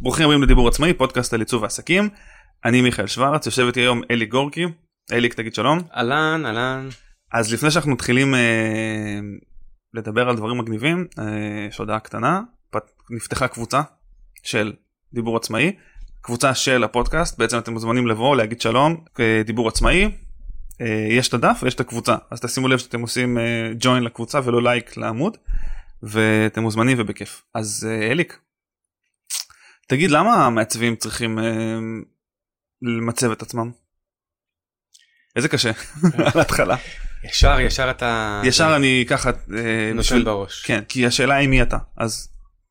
ברוכים הבאים לדיבור עצמאי, פודקאסט על עיצוב העסקים. אני מיכאל שוורץ, יושב איתי היום אלי גורקי. אלי, תגיד שלום. אהלן, אהלן. אז לפני שאנחנו מתחילים לדבר על דברים מגניבים, יש הודעה קטנה. נפתחה קבוצה של דיבור עצמאי, קבוצה של הפודקאסט. בעצם אתם מוזמנים לבוא, להגיד שלום, דיבור עצמאי. יש את הדף ויש את הקבוצה, אז תשימו לב שאתם עושים ג'וין לקבוצה ולא לייק לעמוד, ואתם מוזמנים ובכיף. אז אליק, תגיד, למה המעצבים צריכים למצב את עצמם? איזה קשה, על ההתחלה. ישר אתה... ישר אני ככה... נושן בראש. כן, כי השאלה היא מי אתה, אז...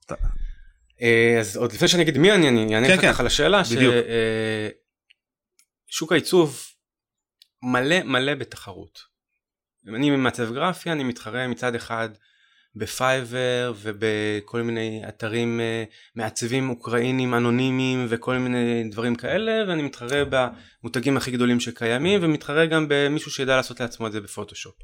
אז עוד לפני שאני אגיד מי אני אענה לך ככה לשאלה, ששוק העיצוב מלא בתחרות. אם אני מעצב גרפי, אני מתחרה מצד אחד בפייבר ובכל מיני אתרים מעצבים אוקראינים אנונימיים וכל מיני דברים כאלה, ואני מתחרה במותגים הכי גדולים שקיימים, ומתחרה גם במישהו שידע לעשות לעצמו את זה בפוטושופ.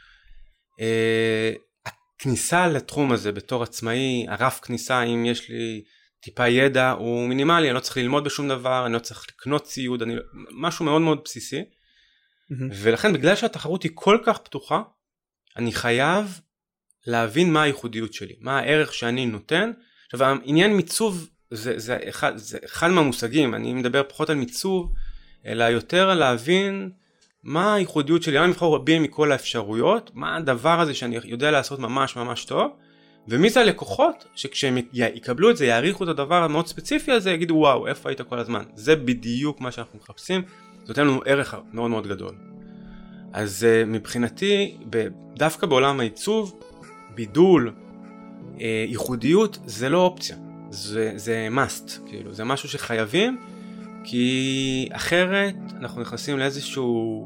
הכניסה לתחום הזה בתור עצמאי, הרף כניסה, אם יש לי טיפה ידע, הוא מינימלי, אני לא צריך ללמוד בשום דבר, אני לא צריך לקנות ציוד, משהו מאוד מאוד בסיסי. ולכן בגלל שהתחרות היא כל כך פתוחה, אני חייב להבין מה הייחודיות שלי, מה הערך שאני נותן. עכשיו, העניין מיצוב זה אחד מהמושגים, אני מדבר פחות על מיצוב, אלא יותר על להבין מה הייחודיות שלי, אני מבחור רבים מכל האפשרויות, מה הדבר הזה שאני יודע לעשות ממש ממש טוב, ומי זה הלקוחות שכשהם יקבלו את זה, יעריכו את הדבר המאוד ספציפי הזה, יגידו וואו, איפה היית כל הזמן? זה בדיוק מה שאנחנו מחפשים, זה נותן לנו ערך מאוד מאוד גדול. אז מבחינתי, דווקא בעולם העיצוב, בידול, ייחודיות, זה לא אופציה, זה must, כאילו, זה משהו שחייבים, כי אחרת אנחנו נכנסים לאיזשהו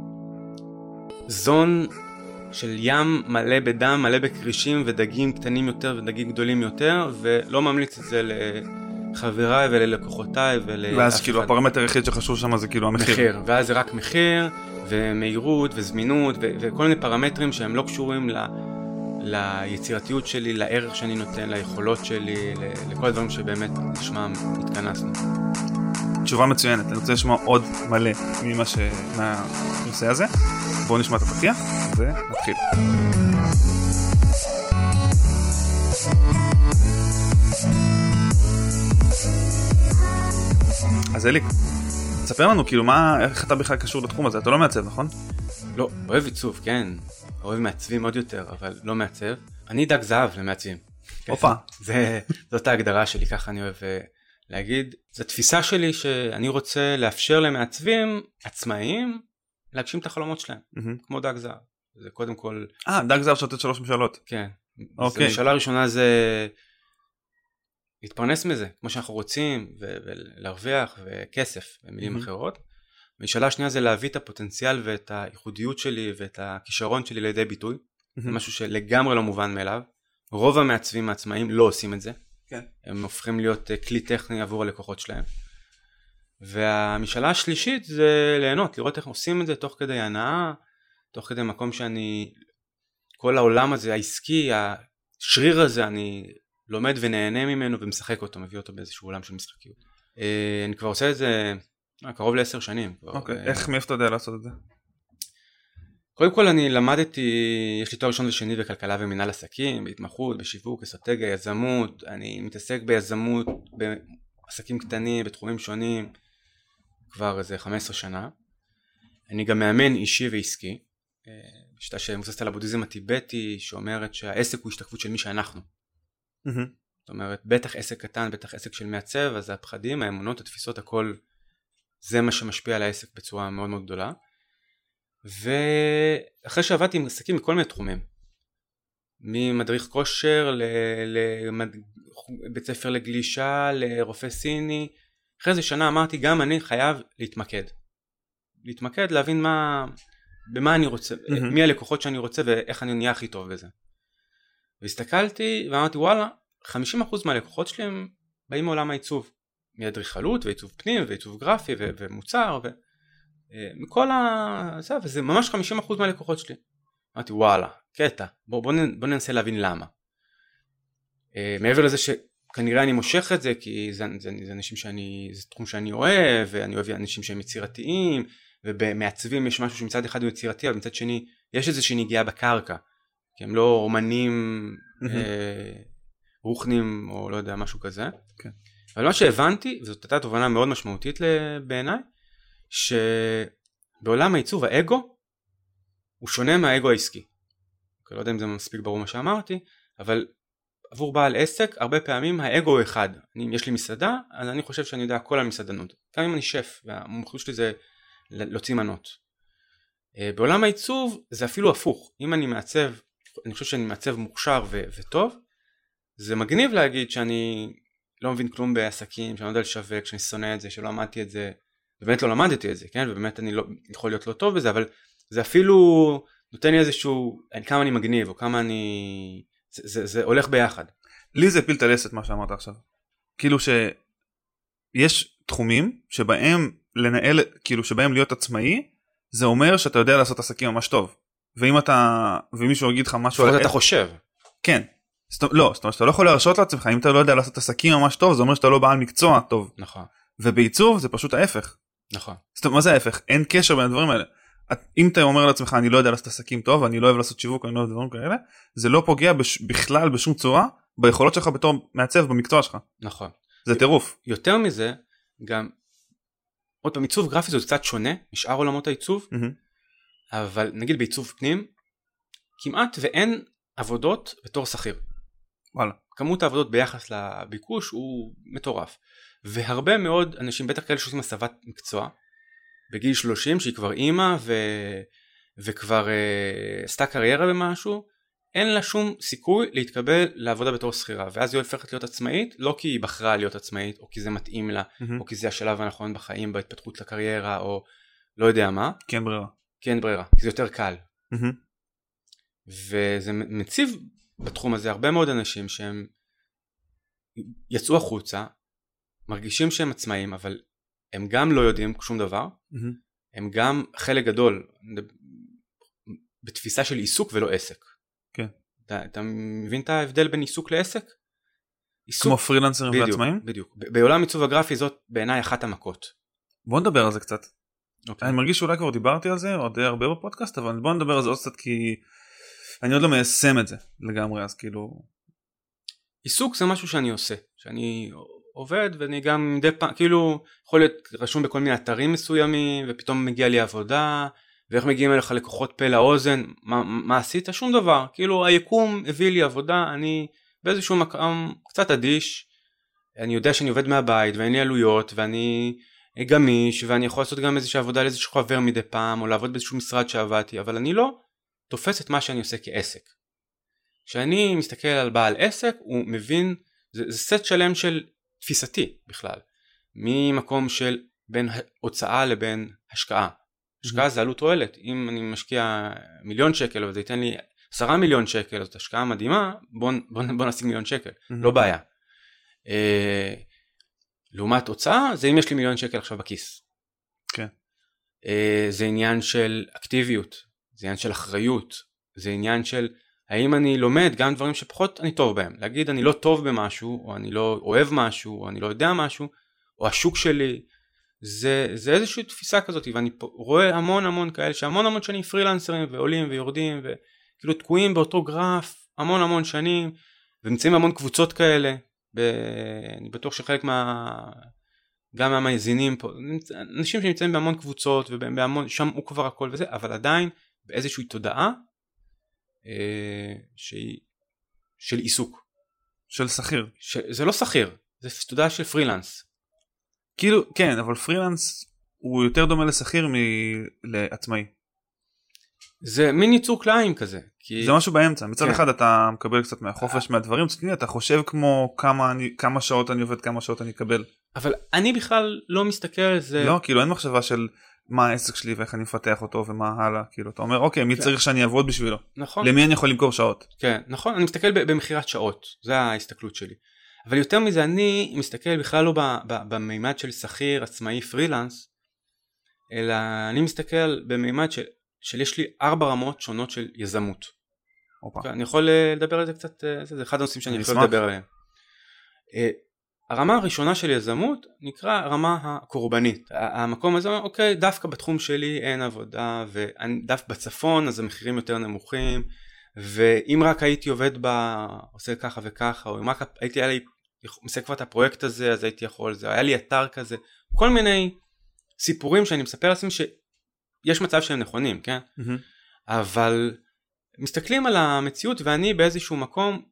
זון של ים מלא בדם, מלא בקרישים ודגים קטנים יותר ודגים גדולים יותר, ולא ממליץ את זה לחבריי וללקוחותיי ואז כאילו הפרמטר היחיד שחשוב שם זה כאילו המחיר. ואז זה רק מחיר ומהירות וזמינות וכל מיני פרמטרים שהם לא קשורים ליצירתיות שלי, לערך שאני נותן, ליכולות שלי, לכל הדברים שבאמת נשמע התכנסנו. תשובה מצוינת, אני רוצה לשמוע עוד מלא מהנושא הזה. בואו נשמע את הפתיח ונתחיל. אז אליק, תספר לנו כאילו איך אתה בכלל קשור לתחום הזה, אתה לא מעצב, נכון? לא, אוהב עיצוב, כן. אוהב מעצבים עוד יותר, אבל לא מעצב. אני דג זהב למעצבים. אופה. זאת ההגדרה שלי, ככה אני אוהב להגיד. זו תפיסה שלי שאני רוצה לאפשר למעצבים עצמאיים להגשים את החלומות שלהם, כמו דג זהב. זה קודם כל... דג זהב שותת 3 משאלות. כן. המשאלה הראשונה זה להתפרנס מזה, כמו שאנחנו רוצים, ולהרוויח וכסף, במילים אחרות. המשאלה השנייה זה להביא את הפוטנציאל ואת הייחודיות שלי ואת הכישרון שלי לידי ביטוי. זה משהו שלגמרי לא מובן מאליו. רוב המעצבים העצמאיים לא עושים את זה. כן. הם הופכים להיות כלי טכני עבור הלקוחות שלהם. והמשאלה השלישית זה ליהנות, לראות איך עושים את זה תוך כדי הנאה, תוך כדי מקום שאני, כל העולם הזה, העסקי, השריר הזה, אני לומד ונהנה ממנו ומשחק אותו, מביא אותו באיזשהו עולם של משחקיות. אני כבר עושה את זה קרוב ל10 שנים. אוקיי, איך מאיפה אתה יודע לעשות את זה? קודם כל אני למדתי, יש לי תואר ראשון ושני בכלכלה ומנהל עסקים, בהתמחות, בשיווק, אסטרטגיה, יזמות, אני מתעסק ביזמות, בעסקים קטנים, בתחומים שונים, כבר איזה 15 שנה. אני גם מאמן אישי ועסקי, שיטה שמבוססת על הבודהיזם הטיבטי, שאומרת שהעסק הוא השתקפות של מי שאנחנו. זאת אומרת, בטח עסק קטן, בטח עסק של מעצב, אז הפחדים, האמונות, התפיסות, הכל, זה מה שמשפיע על העסק בצורה מאוד מאוד גדולה. ואחרי שעבדתי עם עסקים מכל מיני תחומים, ממדריך כושר, לבית ספר לגלישה, לרופא סיני, אחרי איזה שנה אמרתי, גם אני חייב להתמקד, להבין במה אני רוצה, מי הלקוחות שאני רוצה ואיך אני נהיה הכי טוב בזה. והסתכלתי ואמרתי, וואלה, 50% מהלקוחות שלי הם באים מעולם העיצוב, מאדריכלות ועיצוב פנים ועיצוב גרפי ומוצר מכל זה, וזה ממש 50% מהלקוחות שלי. אמרתי, וואלה, קטע, בוא ננסה להבין למה. מעבר לזה כנראה אני מושך את זה, כי זה אנשים זה תחום שאני אוהב, ואני אוהב אנשים שהם יצירתיים, ובמעצבים יש משהו שמצד אחד הוא יצירתי, אבל מצד שני יש איזושהי נגיעה בקרקע, כי הם לא אומנים רוחנים או לא יודע משהו כזה. כן. אבל מה שהבנתי, וזאת הייתה תובנה מאוד משמעותית בעיניי, שבעולם העיצוב האגו הוא שונה מהאגו העסקי. לא יודע אם זה מספיק ברור מה שאמרתי, אבל עבור בעל עסק הרבה פעמים האגו הוא אחד. יש לי מסעדה, אז אני חושב שאני יודע הכל על מסעדנות. גם אם אני שף, והמומחיות שלי זה להוציא מנות. בעולם העיצוב זה אפילו הפוך. אם אני מעצב, אני חושב שאני מעצב מוכשר וטוב, זה מגניב להגיד שאני לא מבין כלום בעסקים, שאני לא יודע לשווק, שאני שונא את זה, שלא למדתי את זה, ובאמת לא למדתי את זה, כן? ובאמת אני לא יכול להיות לא טוב בזה, אבל זה אפילו נותן לי איזשהו, כמה אני מגניב, או כמה אני, זה הולך ביחד. לי זה הפיל את הלסת מה שאמרת עכשיו. כאילו שיש תחומים שבהם לנהל, כאילו שבהם להיות עצמאי, זה אומר שאתה יודע לעשות עסקים ממש טוב. ואם ומישהו יגיד לך משהו, לפחות אתה חושב. כן. לא, זאת אומרת שאתה לא יכול להרשות לעצמך, אם אתה לא יודע לעשות עסקים ממש טוב, זה אומר שאתה לא בעל מקצוע טוב. נכון. ובעיצוב זה פשוט ההפך. נכון. זאת אומרת, מה זה ההפך? אין קשר בין הדברים האלה. אם אתה אומר לעצמך, אני לא יודע לעשות עסקים טוב, אני לא אוהב לעשות שיווק, אני לא אוהב דברים כאלה, זה לא פוגע בכלל בשום צורה, ביכולות שלך בתור מעצב במקצוע שלך. נכון. זה טירוף. יותר מזה, גם, עוד פעם, עיצוב גרפי זה קצת שונה, משאר עולמות העיצוב, אבל נגיד בעיצוב פנים, כמעט ואין עבודות בתור שכיר. וואלה. כמות העבודות ביחס לביקוש הוא מטורף. והרבה מאוד אנשים, בטח כאלה שעושים הסבת מקצוע, בגיל 30 שהיא כבר אימא וכבר עשתה קריירה במשהו, אין לה שום סיכוי להתקבל לעבודה בתור שכירה, ואז היא הופכת להיות עצמאית, לא כי היא בחרה להיות עצמאית, או כי זה מתאים לה, או כי זה השלב הנכון בחיים, בהתפתחות לקריירה, או לא יודע מה. כן ברירה. כן ברירה, כי זה יותר קל. וזה מציב בתחום הזה הרבה מאוד אנשים שהם יצאו החוצה, מרגישים שהם עצמאים, אבל הם גם לא יודעים שום דבר, הם גם חלק גדול בתפיסה של עיסוק ולא עסק. כן. אתה מבין את ההבדל בין עיסוק לעסק? כמו פרילנסרים ועצמאים? בדיוק. בעולם עיצוב הגרפי זאת בעיניי אחת המכות. בוא נדבר על זה קצת. אוקיי. אני מרגיש שאולי כבר דיברתי על זה, עוד הרבה בפודקאסט, אבל בוא נדבר על זה עוד קצת, כי אני עוד לא מיישם את זה לגמרי, אז כאילו... עיסוק זה משהו שאני עושה, שאני עובד, ואני גם מדי פעם, כאילו, יכול להיות רשום בכל מיני אתרים מסוימים, ופתאום מגיע לי עבודה, ואיך מגיעים אליך לקוחות פה לאוזן, מה עשית? שום דבר. כאילו, היקום הביא לי עבודה, אני באיזשהו מקום קצת אדיש, אני יודע שאני עובד מהבית, ואין לי עלויות, ואני גמיש, ואני יכול לעשות גם איזושהי עבודה לאיזשהו חבר מדי פעם, או לעבוד באיזשהו משרד שעבדתי, אבל אני לא תופס את מה שאני עושה כעסק. כשאני מסתכל על בעל עסק, הוא מבין, זה סט שלם של תפיסתי בכלל, ממקום של בין הוצאה לבין השקעה. השקעה זה עלות תועלת. אם אני משקיע $1,000,000 וזה ייתן לי 10 מיליון שקל, זאת השקעה מדהימה, בוא נשיג $1,000,000, לא בעיה. לעומת הוצאה, זה אם יש לי $1,000,000 עכשיו בכיס. כן. זה עניין של אקטיביות, זה עניין של אחריות, זה עניין של האם אני לומד גם דברים שפחות אני טוב בהם. להגיד אני לא טוב במשהו, או אני לא אוהב משהו, או אני לא יודע משהו, או השוק שלי, זה איזושהי תפיסה כזאת, ואני רואה המון כאלה, שהמון שנים פרילנסרים, ועולים ויורדים, וכאילו תקועים באותו גרף, המון שנים, ונמצאים המון קבוצות כאלה, אני בטוח שחלק גם מהמאזינים פה, אנשים שנמצאים בהמון קבוצות, ובהמון, שם הוא כבר הכל וזה, אבל עדיין באיזושהי תודעה, של עיסוק. של שכיר. זה לא שכיר, זה תודעה של פרילנס. כאילו, כן, אבל פרילנס הוא יותר דומה לשכיר לעצמאי. זה מין ייצור קלעים כזה. זה משהו באמצע. מצד אחד אתה מקבל קצת מהחופש מהדברים, אתה חושב כמו כמה שעות אני עובד, כמה שעות אני אקבל. אבל אני בכלל לא מסתכל על זה. לא, כאילו אין מחשבה של מה העסק שלי ואיך אני מפתח אותו ומה הלאה. כאילו אתה אומר, אוקיי, מי צריך שאני אעבוד בשבילו? נכון. למי אני יכול למכור שעות? כן, נכון. אני מסתכל במחירת שעות. זה ההסתכלות שלי. אבל יותר מזה, אני מסתכל בכלל לא במימד של שכיר, עצמאי, פרילנס, אלא אני מסתכל במימד של יש לי 4 רמות שונות של יזמות. אני יכול לדבר על זה קצת, זה אחד הנושאים שאני יכול לדבר עליהם. הרמה הראשונה של יזמות נקרא הרמה הקורבנית. המקום הזה, אוקיי, דווקא בתחום שלי אין עבודה, ודווקא בצפון אז המחירים יותר נמוכים, ואם רק הייתי עובד עושה ככה וככה, או אם רק הייתי עושה כבר את הפרויקט הזה, אז הייתי יכול, זה היה לי אתר כזה, כל מיני סיפורים שאני מספר לעצמי שיש מצב שהם נכונים, כן? אבל מסתכלים על המציאות ואני באיזשהו מקום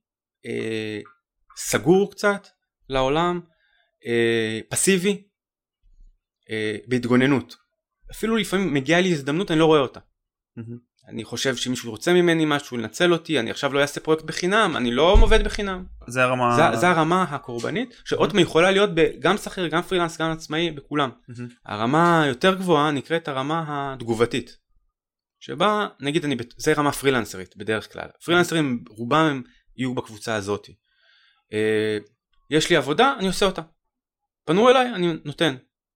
סגור קצת לעולם, פסיבי, בהתגוננות. אפילו לפעמים מגיעה לי הזדמנות, אני לא רואה אותה. אני חושב שמישהו רוצה ממני משהו, לנצל אותי, אני עכשיו לא אעשה פרויקט בחינם, אני לא עובד בחינם. זה הרמה... זה הרמה הקורבנית, שעוד יכולה להיות גם שכיר, גם פרילנס, גם עצמאי, בכולם. הרמה היותר גבוהה נקראת הרמה התגובתית. שבה, נגיד, זה רמה פרילנסרית בדרך כלל. פרילנסרים, רובם הם יהיו בקבוצה הזאת. יש לי עבודה, אני עושה אותה. פנו אליי, אני נותן.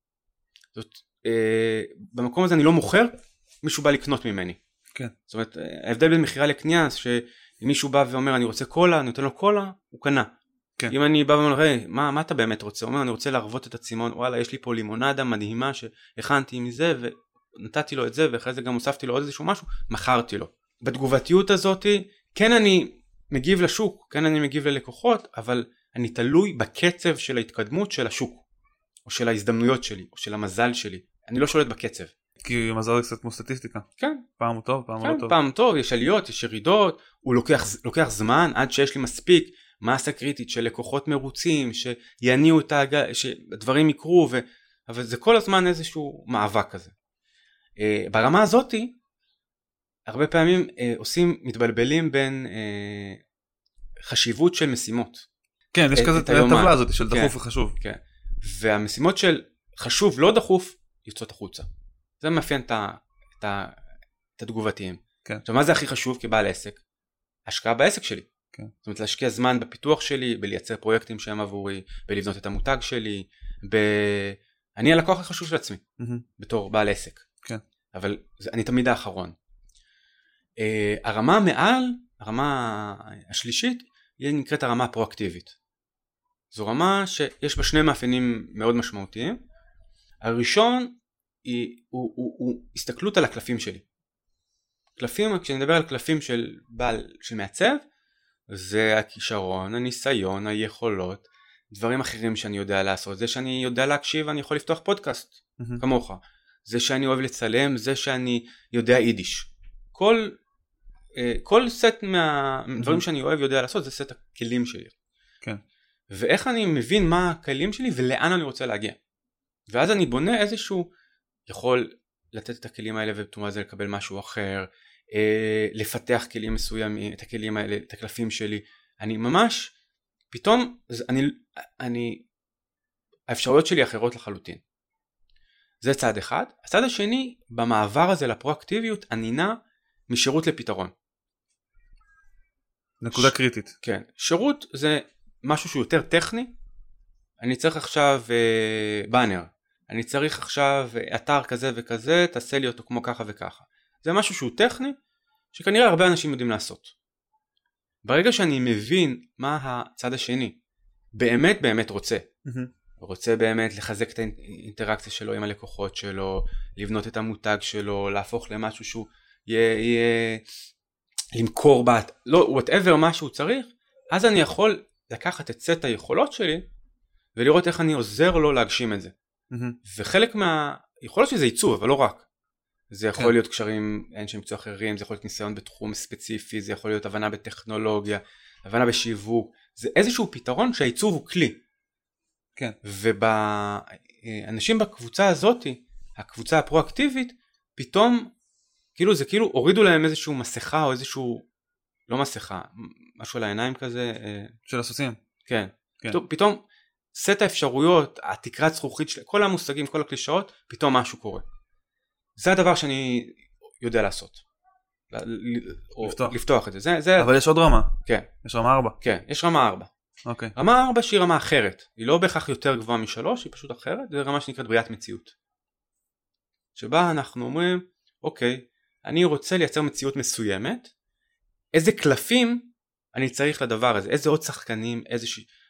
במקום הזה אני לא מוכר, מישהו בא לקנות ממני. כן. זאת אומרת, ההבדל בין מחירה לקנייה, שאם מישהו בא ואומר, אני רוצה קולה, אני נותן לו קולה, הוא קנה. כן. אם אני בא ואומר, היי, מה אתה באמת רוצה? הוא אומר, אני רוצה להרוות את הצימון, וואלה, יש לי פה לימונדה מדהימה שהכנתי מזה, ונתתי לו את זה, ואחרי זה גם הוספתי לו עוד איזשהו משהו, מכרתי לו. בתגובתיות הזאת, כן אני מגיב לשוק, כן אני מגיב ללקוחות, אבל אני תלוי בקצב של ההתקדמות של השוק, או של ההזדמנויות שלי, או של המזל שלי. אני לא שולט בקצב. כי מזל זה קצת כמו סטטיסטיקה. כן. פעם הוא טוב, פעם הוא לא טוב. פעם טוב, יש עליות, יש ירידות, הוא לוקח זמן עד שיש לי מספיק מסה קריטית של לקוחות מרוצים, שיניעו את שהדברים יקרו, אבל זה כל הזמן איזשהו מאבק כזה. ברמה הזאת, הרבה פעמים מתבלבלים בין חשיבות של משימות. כן, יש כזה את הטבלה הזאת של דחוף וחשוב. כן. והמשימות של חשוב לא דחוף יוצאות החוצה. זה מאפיין את התגובתיים. כן. עכשיו, מה זה הכי חשוב כבעל עסק? השקעה בעסק שלי. כן. זאת אומרת, להשקיע זמן בפיתוח שלי, בלייצר פרויקטים שהם עבורי, בלבנות את המותג שלי, אני הלקוח החשוב של עצמי, בתור בעל עסק. כן. אבל אני תמיד האחרון. הרמה מעל, הרמה השלישית, היא נקראת הרמה הפרואקטיבית. זו רמה שיש בה שני מאפיינים מאוד משמעותיים. הראשון הוא הסתכלות על הקלפים שלי. קלפים, כשאני מדבר על קלפים של מעצב, זה הכישרון, הניסיון, היכולות, דברים אחרים שאני יודע לעשות. זה שאני יודע להקשיב, אני יכול לפתוח פודקאסט, כמוך. זה שאני אוהב לצלם, זה שאני יודע יידיש. כל סט מהדברים שאני אוהב יודע לעשות, זה סט הכלים שלי. כן. ואיך אני מבין מה הכלים שלי ולאן אני רוצה להגיע. ואז אני בונה איזשהו, יכול לתת את הכלים האלה ובתמורה זה לקבל משהו אחר, לפתח כלים מסוימים, את הכלים האלה, את הקלפים שלי. אני ממש, פתאום, האפשרויות שלי אחרות לחלוטין. זה צעד אחד. הצעד השני, במעבר הזה לפרואקטיביות, אני נע משירות לפתרון. נקודה קריטית. כן. שירות זה משהו שהוא יותר טכני. אני צריך עכשיו באנר. אני צריך עכשיו אתר כזה וכזה, תעשה לי אותו כמו ככה וככה. זה משהו שהוא טכני, שכנראה הרבה אנשים יודעים לעשות. ברגע שאני מבין מה הצד השני באמת רוצה, רוצה באמת לחזק את האינטראקציה שלו עם הלקוחות שלו, לבנות את המותג שלו, להפוך למשהו שהוא יהיה למכור לא, whatever מה שהוא צריך, אז אני יכול לקחת את סט היכולות שלי, ולראות איך אני עוזר לו להגשים את זה. וחלק יכול להיות שזה עיצוב, אבל לא רק. זה יכול להיות קשרים אנשי מקצוע אחרים, זה יכול להיות ניסיון בתחום ספציפי, זה יכול להיות הבנה בטכנולוגיה, הבנה בשיווק, זה איזשהו פתרון שהעיצוב הוא כלי. כן. ובאנשים בקבוצה הזאת, הקבוצה הפרואקטיבית, פתאום, זה כאילו הורידו להם איזשהו מסכה או איזשהו, לא מסכה, משהו על העיניים כזה. של הסוסים. כן. פתאום סט האפשרויות, התקרת זכוכית, כל המושגים, כל הקלישאות, פתאום משהו קורה. זה הדבר שאני יודע לעשות. לפתוח את זה. אבל יש עוד רמה. כן. יש רמה 4. כן, יש רמה 4. אוקיי. רמה 4 שהיא רמה אחרת. היא לא בהכרח יותר גבוהה מ3, היא פשוט אחרת. זה רמה שנקראת בריאת מציאות. שבה אנחנו אומרים, אוקיי, אני רוצה לייצר מציאות מסוימת. איזה קלפים אני צריך לדבר הזה? איזה עוד שחקנים,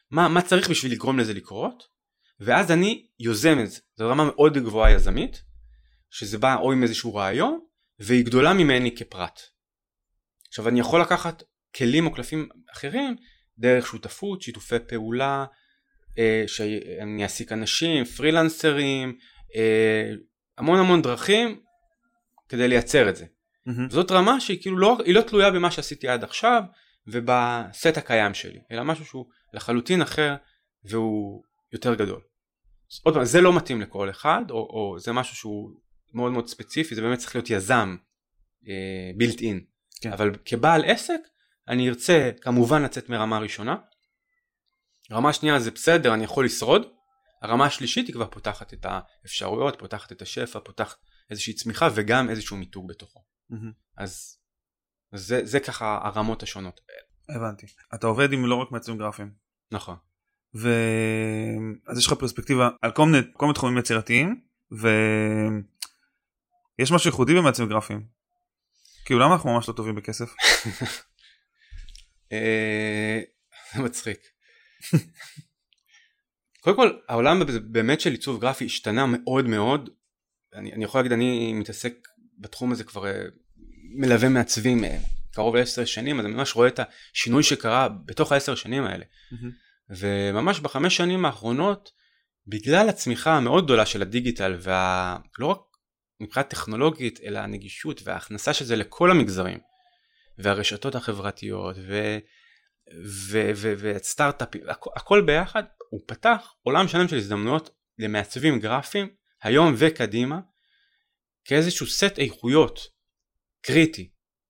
מה צריך בשביל לגרום לזה לקרות, ואז אני יוזם את זה. זו רמה מאוד גבוהה יזמית, שזה בא או עם איזשהו רעיון, והיא גדולה ממני כפרט. עכשיו אני יכול לקחת כלים או קלפים אחרים, דרך שותפות, שיתופי פעולה, שאני אעסיק אנשים, פרילנסרים, המון דרכים, כדי לייצר את זה. זאת רמה שהיא כאילו היא לא תלויה במה שעשיתי עד עכשיו, ובסט הקיים שלי, אלא משהו שהוא לחלוטין אחר, והוא יותר גדול. עוד פעם, זה לא מתאים לכל אחד, או זה משהו שהוא מאוד מאוד ספציפי, זה באמת צריך להיות יזם, built in. כן. אבל כבעל עסק, אני ארצה כמובן לצאת מרמה ראשונה. רמה שנייה זה בסדר, אני יכול לשרוד. הרמה השלישית היא כבר פותחת את האפשרויות, פותחת את השפע, פותחת איזושהי צמיחה, וגם איזשהו מיתוג בתוכו. אז זה ככה הרמות השונות. הבנתי. אתה עובד עם לא רק מעצבים גרפיים. נכון. אז יש לך פרספקטיבה על כל מיני תחומים יצירתיים, ויש משהו ייחודי במעצבים גרפיים. כאילו למה אנחנו ממש לא טובים בכסף? זה מצחיק. קודם כל, העולם באמת של עיצוב גרפי השתנה מאוד מאוד. אני יכול להגיד, אני מתעסק בתחום הזה כבר מלווה מעצבים קרוב ל10 שנים, אז אני ממש רואה את השינוי שקרה בתוך 10 שנים האלה. וממש ב5 שנים האחרונות, בגלל הצמיחה המאוד גדולה של הדיגיטל, ולא רק מבחינת טכנולוגית, אלא הנגישות וההכנסה של זה לכל המגזרים, והרשתות החברתיות, והסטארט-אפים, הכל ביחד, הוא פתח עולם שלם של הזדמנויות למעצבים גרפיים, היום וקדימה, כאיזשהו סט איכויות קריטי,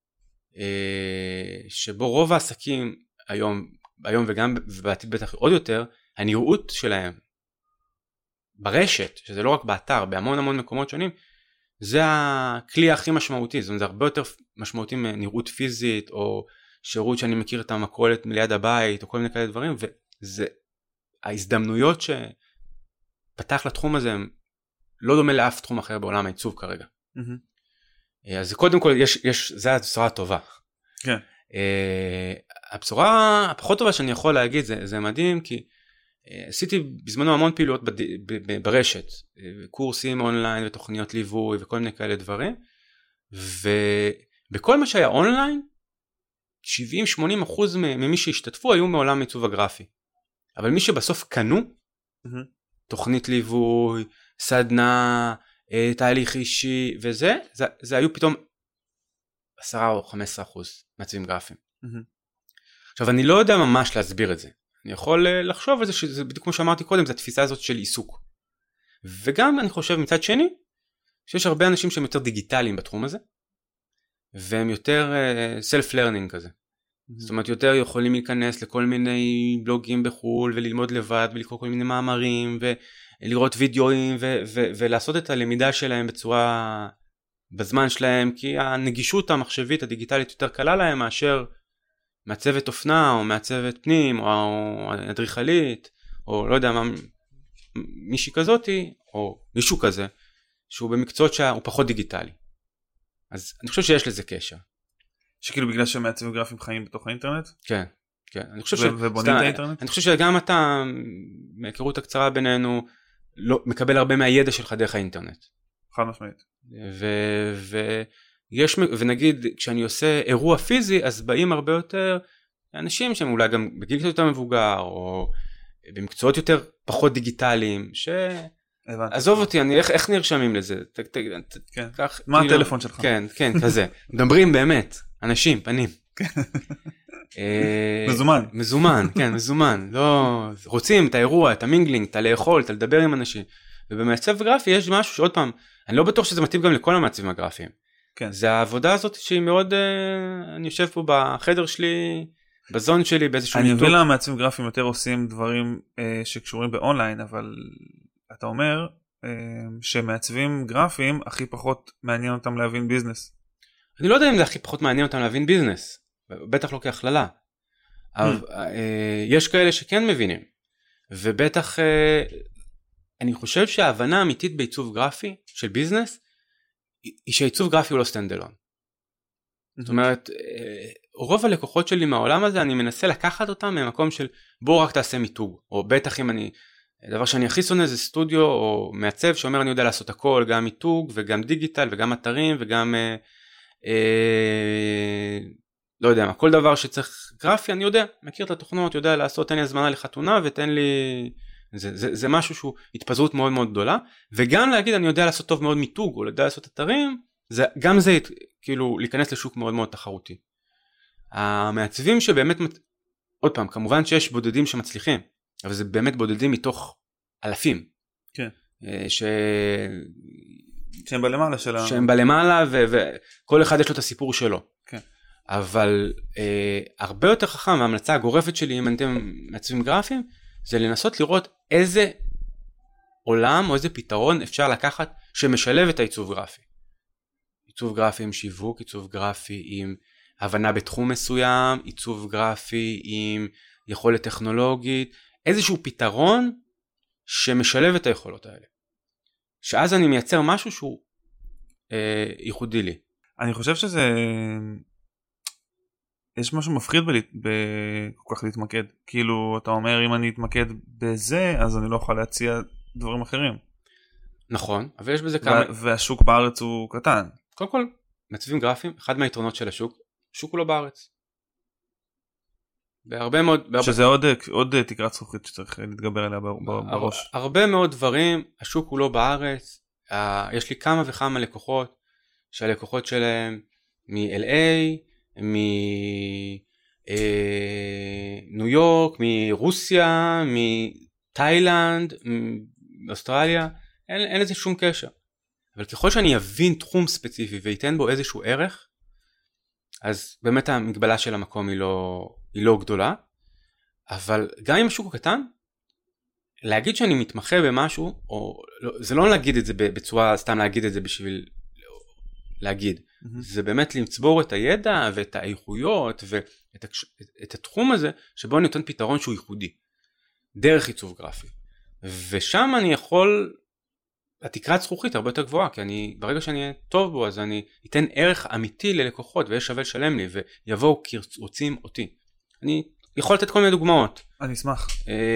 שבו רוב העסקים היום וגם בעתיד בטח עוד יותר, הנראות שלהם ברשת, שזה לא רק באתר, בהמון מקומות שונים, זה הכלי הכי משמעותי. זאת אומרת, זה הרבה יותר משמעותי מנראות פיזית, או שירות שאני מכיר את המכולת ליד הבית, או כל מיני כאלה דברים, וזה ההזדמנויות שפתח לתחום הזה, הם לא דומה לאף תחום אחר בעולם העיצוב כרגע. אז קודם כל, זה הבשורה הטובה. כן. הבשורה הפחות טובה שאני יכול להגיד, זה מדהים, כי עשיתי בזמנו המון פעילויות ברשת, קורסים אונליין ותוכניות ליווי וכל מיני כאלה דברים, ובכל מה שהיה אונליין, 70-80% ממי שהשתתפו היו מעולם העיצוב הגרפי. אבל מי שבסוף קנו, תוכנית ליווי, סדנה, תהליך אישי וזה, זה היו פתאום 10 או 15% מעצבים גרפיים. עכשיו אני לא יודע ממש להסביר את זה. אני יכול לחשוב על זה שזה בדיוק כמו שאמרתי קודם, זה התפיסה הזאת של עיסוק. וגם אני חושב מצד שני, שיש הרבה אנשים שהם יותר דיגיטליים בתחום הזה, והם יותר self-learning כזה. זאת אומרת, יותר יכולים להיכנס לכל מיני בלוגים בחול, וללמוד לבד, ולקרוא כל מיני מאמרים, ולראות וידאוים, ולעשות את הלמידה שלהם בצורה, בזמן שלהם, כי הנגישות המחשבית הדיגיטלית יותר קלה להם, מאשר מעצבת אופנה, או מעצבת פנים, או אדריכלית, או לא יודע מה, מישהי כזאתי, או מישהו כזה, שהוא במקצועות שהוא פחות דיגיטלי. אז אני חושב שיש לזה קשר. שכאילו בגלל שמעצבים גרפיים חיים בתוך האינטרנט? כן, כן. אני חושב ובונים את האינטרנט? אני חושב שגם אתה, מהיכרות הקצרה בינינו, מקבל הרבה מהידע שלך דרך האינטרנט. חד משמעית. ונגיד, כשאני עושה אירוע פיזי, אז באים הרבה יותר אנשים שהם אולי גם בגיל יותר מבוגר, או במקצועות יותר פחות דיגיטליים, עזוב אותי, איך נרשמים לזה? מה הטלפון שלך? כן, כזה. מדברים באמת, אנשים, פנים. מזומן, כן, מזומן. רוצים את האירוע, את המינגלינג, את הלאכול, את לדבר עם אנשים. ובמעצב גרפי יש משהו שעוד פעם, אני לא בטוח שזה מתאים גם לכל המעצבים הגרפיים. זה העבודה הזאת שהיא מאוד, אני יושב פה בחדר שלי, בזון שלי, באיזשהו אני מבין למה מעצבים גרפיים יותר עושים דברים שקשורים באונליין, אבל אתה אומר שמעצבים גרפיים הכי פחות מעניין אותם להבין ביזנס. אני לא יודע אם זה הכי פחות מעניין אותם להבין ביזנס, בטח לא כהכללה. אבל יש כאלה שכן מבינים, ובטח אני חושב שההבנה האמיתית בעיצוב גרפי של ביזנס, היא שעיצוב גרפי הוא לא סטנדלון. זאת אומרת, רוב הלקוחות שלי מהעולם הזה, אני מנסה לקחת אותם ממקום של בוא רק תעשה מיתוג, או בטח אם הדבר שאני הכי שונא זה סטודיו או מעצב שאומר אני יודע לעשות הכל, גם מיתוג וגם דיגיטל וגם אתרים וגם לא יודע מה, כל דבר שצריך גרפי אני יודע, מכיר את התוכנות, יודע לעשות, תן לי הזמנה לחתונה ותן לי, זה משהו שהוא התפזרות מאוד מאוד גדולה, וגם להגיד אני יודע לעשות טוב מאוד מיתוג או יודע לעשות אתרים, גם זה כאילו להיכנס לשוק מאוד מאוד תחרותי. המעצבים שבאמת, עוד פעם, כמובן שיש בודדים שמצליחים, אבל זה באמת בודדים מתוך אלפים. כן. שהם בלמעלה שהם בלמעלה וכל אחד יש לו את הסיפור שלו. כן. אבל הרבה יותר חכם, וההמלצה הגורפת שלי אם אתם מעצבים גרפיים, זה לנסות לראות איזה עולם או איזה פתרון אפשר לקחת שמשלב את העיצוב גרפי. עיצוב גרפי עם שיווק, עיצוב גרפי עם הבנה בתחום מסוים, עיצוב גרפי עם יכולת טכנולוגית, איזשהו פתרון שמשלב את היכולות האלה. שאז אני מייצר משהו שהוא ייחודי לי. אני חושב שזה, יש משהו מפחיד כל כך להתמקד. כאילו אתה אומר אם אני אתמקד בזה אז אני לא יכול להציע דברים אחרים. נכון, אבל יש בזה כמה... והשוק בארץ הוא קטן. קודם כל, מעצבים גרפיים, אחד מהיתרונות של השוק, השוק הוא לא בארץ. בהרבה מאוד... שזה עוד תקרת זכוכית שצריך להתגבר עליה בראש. הרבה מאוד דברים, השוק הוא לא בארץ, יש לי כמה וכמה לקוחות, שהלקוחות שלהם מ-LA, מניו יורק, מרוסיה, מתאילנד, מאוסטרליה, אין לזה שום קשר. אבל ככל שאני אבין תחום ספציפי וייתן בו איזשהו ערך, אז באמת המגבלה של המקום היא לא גדולה, אבל גם אם השוק הוא קטן, להגיד שאני מתמחה במשהו, או זה לא להגיד את זה בצורה, סתם להגיד את זה בשביל להגיד, זה באמת למצבור את הידע ואת האיכויות ואת התחום הזה, שבו אני נותן פתרון שהוא ייחודי, דרך עיצוב גרפי. ושם אני יכול, התקרת זכוכית הרבה יותר גבוהה, כי ברגע שאני אהיה טוב בו, אז אני אתן ערך אמיתי ללקוחות, ויש שווה לשלם לי, ויבואו כי רוצים אותי. אני יכול לתת כל מיני דוגמאות. אני אשמח.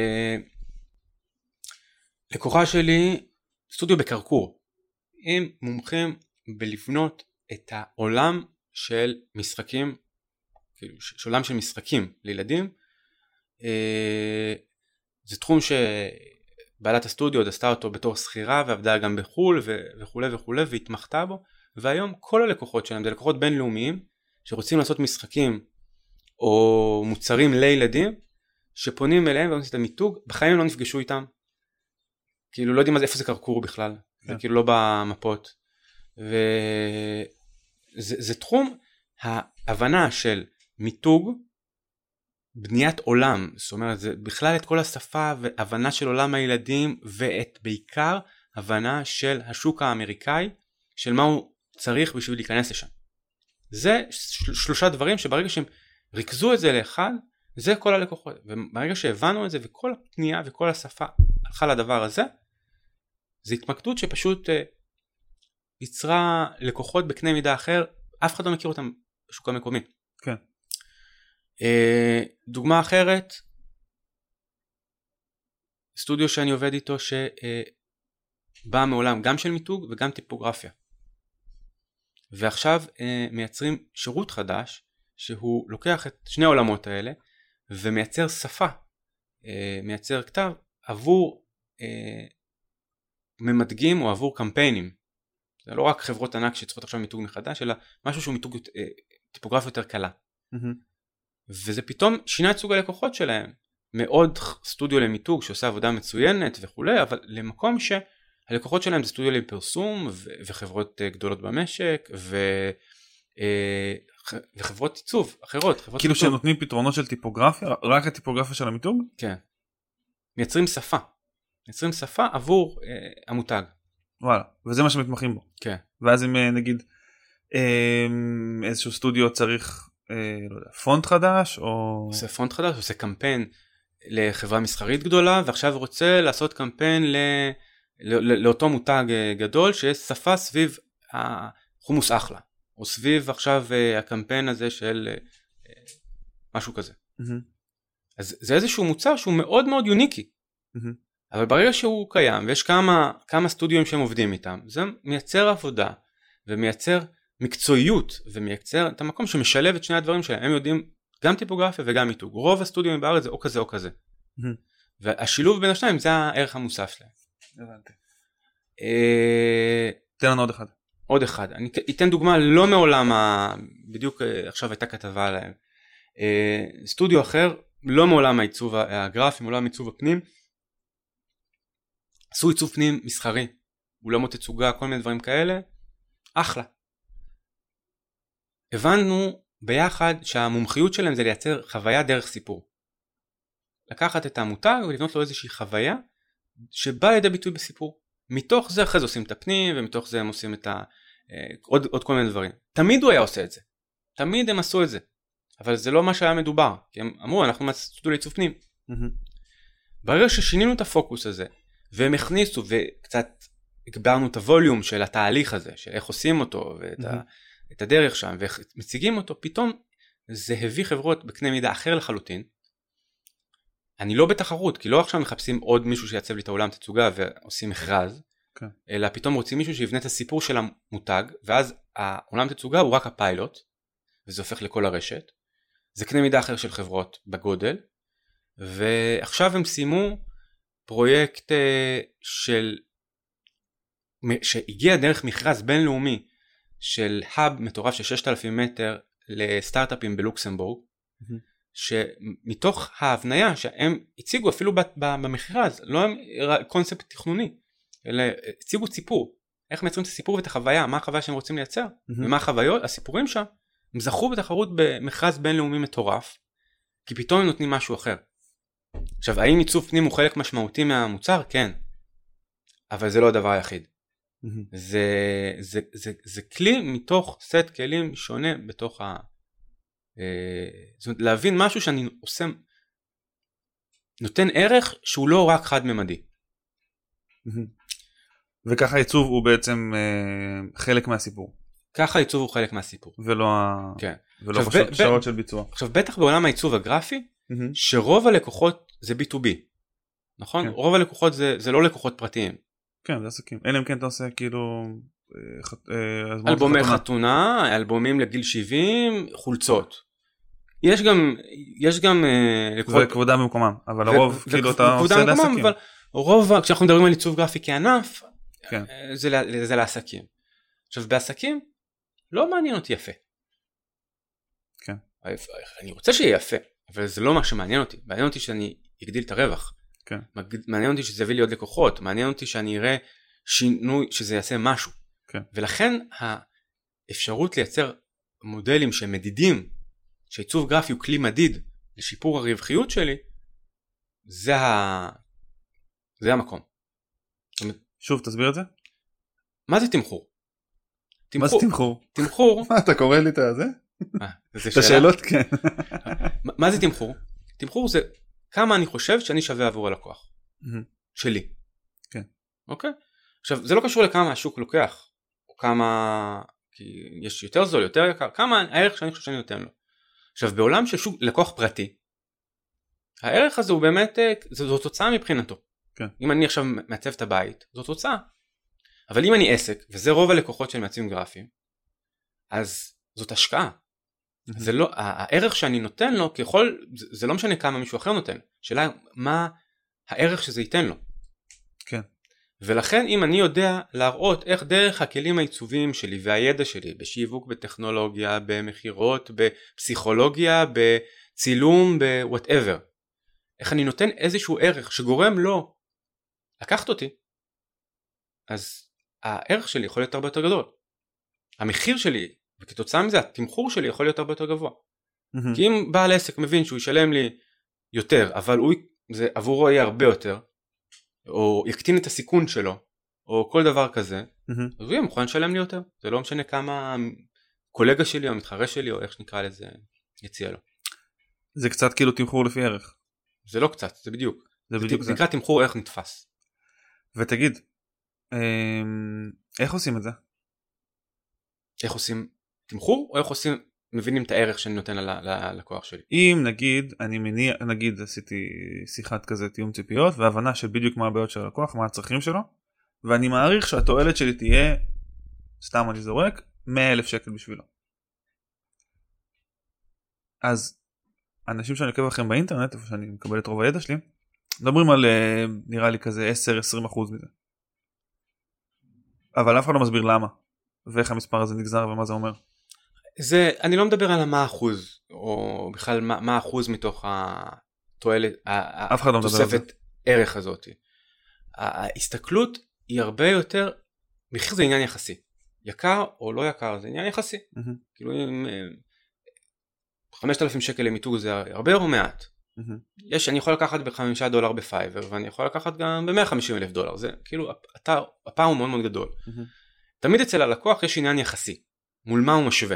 לקוחה שלי, סטודיו בקרקור, הם מומחים בלבנות את העולם של משחקים, כאילו, של עולם של משחקים לילדים. זה תחום שבעלת הסטודיו עשתה אותו בתור שכירה, ועבדה גם בחול וכו' וכו', והתמחתה בו, והיום כל הלקוחות שלהם, זה לקוחות בינלאומיים, שרוצים לעשות משחקים, או מוצרים לילדים, שפונים אליהם ועושים את המיתוג, בחיים לא נפגשו איתם, כאילו לא יודעים איפה זה קרקור בכלל, זה כאילו לא במפות, וזה תחום ההבנה של מיתוג, בניית עולם, זאת אומרת זה בכלל את כל השפה והבנה של עולם הילדים, ואת בעיקר הבנה של השוק האמריקאי, של מה הוא צריך בשביל להיכנס לשם. זה שלושה דברים שברגע שהם ריכזו את זה לאחד, זה כל הלקוחות, וברגע שהבנו את זה וכל הפנייה וכל השפה הלכה לדבר הזה, זה התמקדות שפשוט יצרה לקוחות בקנה מידה אחר, אף אחד לא מכיר אותם בשוק המקומי. כן. דוגמה אחרת, סטודיו שאני עובד איתו שבא מעולם גם של מיתוג וגם טיפוגרפיה. ועכשיו מייצרים שירות חדש, שהוא לוקח את שני העולמות האלה, ומייצר שפה, מייצר כתב עבור ממדגים או עבור קמפיינים. זה לא רק חברות ענק שצריכות עכשיו מיתוג מחדש, אלא משהו שהוא מיתוג טיפוגרפיה יותר קלה. וזה פתאום שינה את סוג הלקוחות שלהם, מאוד סטודיו למיתוג שעושה עבודה מצוינת וכו', אבל למקום שהלקוחות שלהם זה סטודיו לפרסום וחברות גדולות במשק וחברות עיצוב אחרות. כאילו שנותנים פתרונות של טיפוגרפיה, רק הטיפוגרפיה של המיתוג? כן. מייצרים שפה עבור המותג. וואלה, וזה מה שמתמחים בו. כן. ואז אם נגיד איזשהו סטודיו צריך לא יודע, פונט חדש או... עושה פונט חדש, עושה קמפיין לחברה מסחרית גדולה, ועכשיו רוצה לעשות קמפיין לאותו מותג גדול, שיש שפה סביב חומוס אחלה, או סביב עכשיו הקמפיין הזה של משהו כזה. אז זה איזשהו מוצר שהוא מאוד מאוד יוניקי. אבל ברגע שהוא קיים, ויש כמה סטודיו שהם עובדים איתם, זה מייצר עבודה, ומייצר מקצועיות, ומייצר את המקום שמשלב את שני הדברים שלהם. הם יודעים גם טיפוגרפיה וגם מיתוג. רוב הסטודיו בארץ זה או כזה או כזה. והשילוב בין השניים זה הערך המוסף שלהם. הבנתי. תן לנו עוד אחד. עוד אחד. אני אתן דוגמה לא מעולם, בדיוק עכשיו הייתה כתבה עליהם. סטודיו אחר, לא מעולם העיצוב הגרפי, מעולם עיצוב הפנים, עשו עיצוב פנים מסחרי, אולמות תצוגה, כל מיני דברים כאלה, אחלה. הבנו ביחד שהמומחיות שלהם זה לייצר חוויה דרך סיפור. לקחת את המותג ולבנות לו איזושהי חוויה שבאה לידי ביטוי בסיפור. מתוך זה אחרי זה עושים את הפנים, ומתוך זה הם עושים את עוד כל מיני דברים. תמיד הוא היה עושה את זה. תמיד הם עשו את זה. אבל זה לא מה שהיה מדובר. כי הם אמרו, אנחנו סטודיו לעיצוב פנים. ברגע ששינינו את הפוקוס הזה, והם הכניסו וקצת הגברנו את הווליום של התהליך הזה, של איך עושים אותו, ואת הדרך שם, ואיך מציגים אותו, פתאום זה הביא חברות בקנה מידה אחר לחלוטין. אני לא בתחרות, כי לא עכשיו מחפשים עוד מישהו שיעצב לי את העולם תצוגה ועושים מכרז, אלא פתאום רוצים מישהו שיבנה את הסיפור של המותג, ואז העולם תצוגה הוא רק הפיילוט, וזה הופך לכל הרשת. זה קנה מידה אחר של חברות בגודל, ועכשיו הם סיימו פרויקט שהגיע דרך מכרז בינלאומי של האב מטורף של 6,000 מטר לסטארט-אפים בלוקסמבורג, שמתוך ההבניה שהם הציגו אפילו במכרז, לא קונספט תכנוני, אלא הציגו סיפור, איך מייצרים את הסיפור ואת החוויה, מה החוויה שהם רוצים לייצר, ומה החוויות, הסיפורים שם, הם זכו בתחרות במכרז בינלאומי מטורף, כי פתאום הם נותנים משהו אחר. עכשיו, האם עיצוב פנים הוא חלק משמעותי מהמוצר? כן. אבל זה לא הדבר היחיד. זה כלי מתוך סט כלים שונה בתוך זאת אומרת, להבין משהו שאני עושה, נותן ערך שהוא לא רק חד-ממדי. וככה עיצוב הוא בעצם חלק מהסיפור. ככה עיצוב הוא חלק מהסיפור. ולא פשוט שעות של ביצוע. עכשיו, בטח בעולם העיצוב הגרפי, שרוב הלקוחות זה B2B. נכון? רוב הלקוחות זה לא לקוחות פרטיים. כן, זה עסקים. אלא אם כן אתה עושה כאילו אלבומי חתונה, אלבומים לגיל 70, חולצות. יש גם לקוחות... וכבודה במקומם, אבל הרוב כאילו אתה עושה לעסקים. אבל רוב, כשאנחנו מדברים על עיצוב גרפי כענף, זה לעסקים. עכשיו, בעסקים לא מעניין אותי יפה. כן. אני רוצה שיהיה יפה, אבל זה לא מה שמעניין אותי. מעניין אותי שאני אגדיל את הרווח. כן. מעניין אותי שזה יביא לי עוד לקוחות. מעניין אותי שאני אראה שינוי, שזה יעשה משהו. כן. ולכן האפשרות לייצר מודלים שמדידים, שעיצוב גרפי הוא כלי מדיד לשיפור הרווחיות שלי, זה המקום. שוב, תסביר את זה. מה זה תמחור? מה זה תמחור? תמחור. מה, אתה קורא לי את זה? את השאלות, כן. מה זה תמחור? תמחור זה כמה אני חושב שאני שווה עבור הלקוח. שלי. כן. אוקיי? עכשיו, זה לא קשור לכמה השוק לוקח, או כמה, כי יש יותר זול, יותר יקר, כמה הערך שאני חושב שאני נותן לו. עכשיו, בעולם של שוק לקוח פרטי, הערך הזה הוא באמת, זו תוצאה מבחינתו. כן. אם אני עכשיו מעצב את הבית, זו תוצאה. אבל אם אני עסק, וזה רוב הלקוחות של מעצבים גרפיים, אז זאת השקעה. זה לא, הערך שאני נותן לו, זה לא משנה כמה מישהו אחר נותן. שאלה, מה הערך שזה ייתן לו? כן. ולכן אם אני יודע להראות איך דרך הכלים העיצוביים שלי והידע שלי בשיווק, בטכנולוגיה, במחירות, בפסיכולוגיה, בצילום, ב-whatever, איך אני נותן איזשהו ערך שגורם לו לקחת אותי, אז הערך שלי יכול להיות הרבה יותר גדול. המחיר שלי, וכתוצאה מזה התמחור שלי יכול להיות הרבה יותר גבוה. כי אם בעל עסק מבין שהוא ישלם לי יותר, אבל זה עבורו יהיה הרבה יותר, או יקטין את הסיכון שלו, או כל דבר כזה, אז הוא יהיה מוכן לשלם לי יותר. זה לא משנה כמה קולגה שלי או מתחרה שלי, או איך שנקרא לזה, יציע לו. זה קצת כאילו תמחור לפי ערך. זה לא קצת, זה בדיוק. זה נקרא תמחור ערך נתפס. ותגיד, איך עושים את זה? איך עושים תמחור, או איך מבינים את הערך שאני נותן ללקוח שלי. אם נגיד, נגיד עשיתי שיחת כזה תיאום ציפיות, והבנה של בדיוק מה הבעיות של הלקוח, מה הצרכים שלו, ואני מעריך שהתועלת שלי תהיה, סתם אני זורק, 100,000 שקל בשבילו. אז אנשים שאני עוקב לכם באינטרנט, איפה שאני מקבל את רוב הידע שלי, מדברים על נראה לי כזה 10-20% מזה. אבל אף אחד לא מסביר למה, ואיך המספר הזה נגזר ומה זה אומר. אני לא מדבר על מה אחוז, או בכלל מה אחוז מתוך התועלת, התוספת ערך הזאת. ההסתכלות היא הרבה יותר, מחיר זה עניין יחסי. יקר או לא יקר זה עניין יחסי. כאילו 5,000 שקל למיתוג זה הרבה או מעט. אני יכול לקחת $5 בפייבר, ואני יכול לקחת גם $150,000. זה כאילו, הפער הוא מאוד מאוד גדול. תמיד אצל הלקוח יש עניין יחסי. מול מה הוא משווה.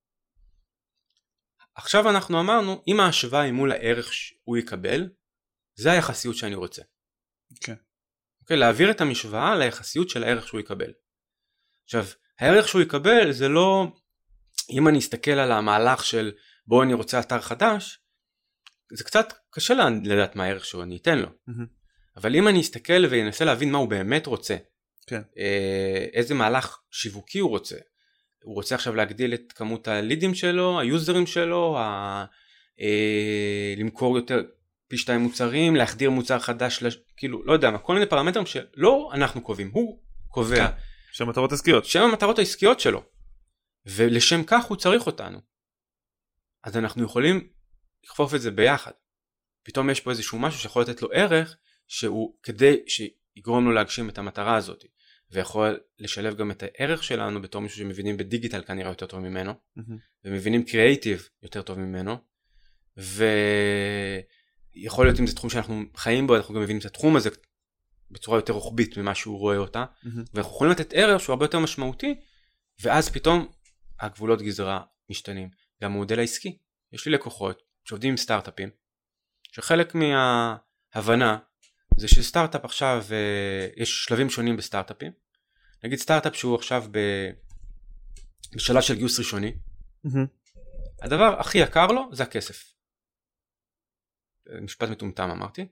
עכשיו אנחנו אמרנו, אם ההשוואה היא מול הערך שהוא יקבל, זה היחסיות שאני רוצה. אוקיי, להעביר את המשוואה ליחסיות של הערך שהוא יקבל. עכשיו, הערך שהוא יקבל זה לא, אם אני אסתכל על המהלך של בוא אני רוצה אתר חדש, זה קצת קשה לדעת מה הערך שהוא אני אתן לו. אבל אם אני אסתכל ואנסה להבין מה הוא באמת רוצה, איזה מהלך שיווקי הוא רוצה, הוא רוצה עכשיו להגדיל את כמות הלידים שלו, היוזרים שלו, למכור יותר פי 2 מוצרים, להחדיר מוצר חדש, כאילו, לא יודע מה, כל מיני פרמטרים שלא אנחנו קובעים, הוא קובע. שם המטרות העסקיות. שם המטרות העסקיות שלו. ולשם כך הוא צריך אותנו. אז אנחנו יכולים לכפוף את זה ביחד. פתאום יש פה איזשהו משהו שיכול לתת לו ערך, שהוא כדי שיגרום לו להגשים את המטרה הזאת. ויכול לשלב גם את הערך שלנו בתור מישהו שמבינים בדיגיטל כנראה יותר טוב ממנו, ומבינים קריאייטיב יותר טוב ממנו, ויכול להיות אם זה תחום שאנחנו חיים בו, אנחנו גם מבינים את התחום הזה בצורה יותר רוחבית ממה שהוא רואה אותה, ואנחנו יכולים לתת ערך שהוא הרבה יותר משמעותי, ואז פתאום הגבולות גזרה משתנים. גם המודל העסקי, יש לי לקוחות שעובדים עם סטארט-אפים, שחלק מההבנה זה שסטארט-אפ עכשיו, יש שלבים שונים בסטארט-אפים, נגיד סטארט-אפ שהוא עכשיו בשלב של גיוס ראשוני, הדבר הכי יקר לו זה הכסף. משפט מטומטם אמרתי,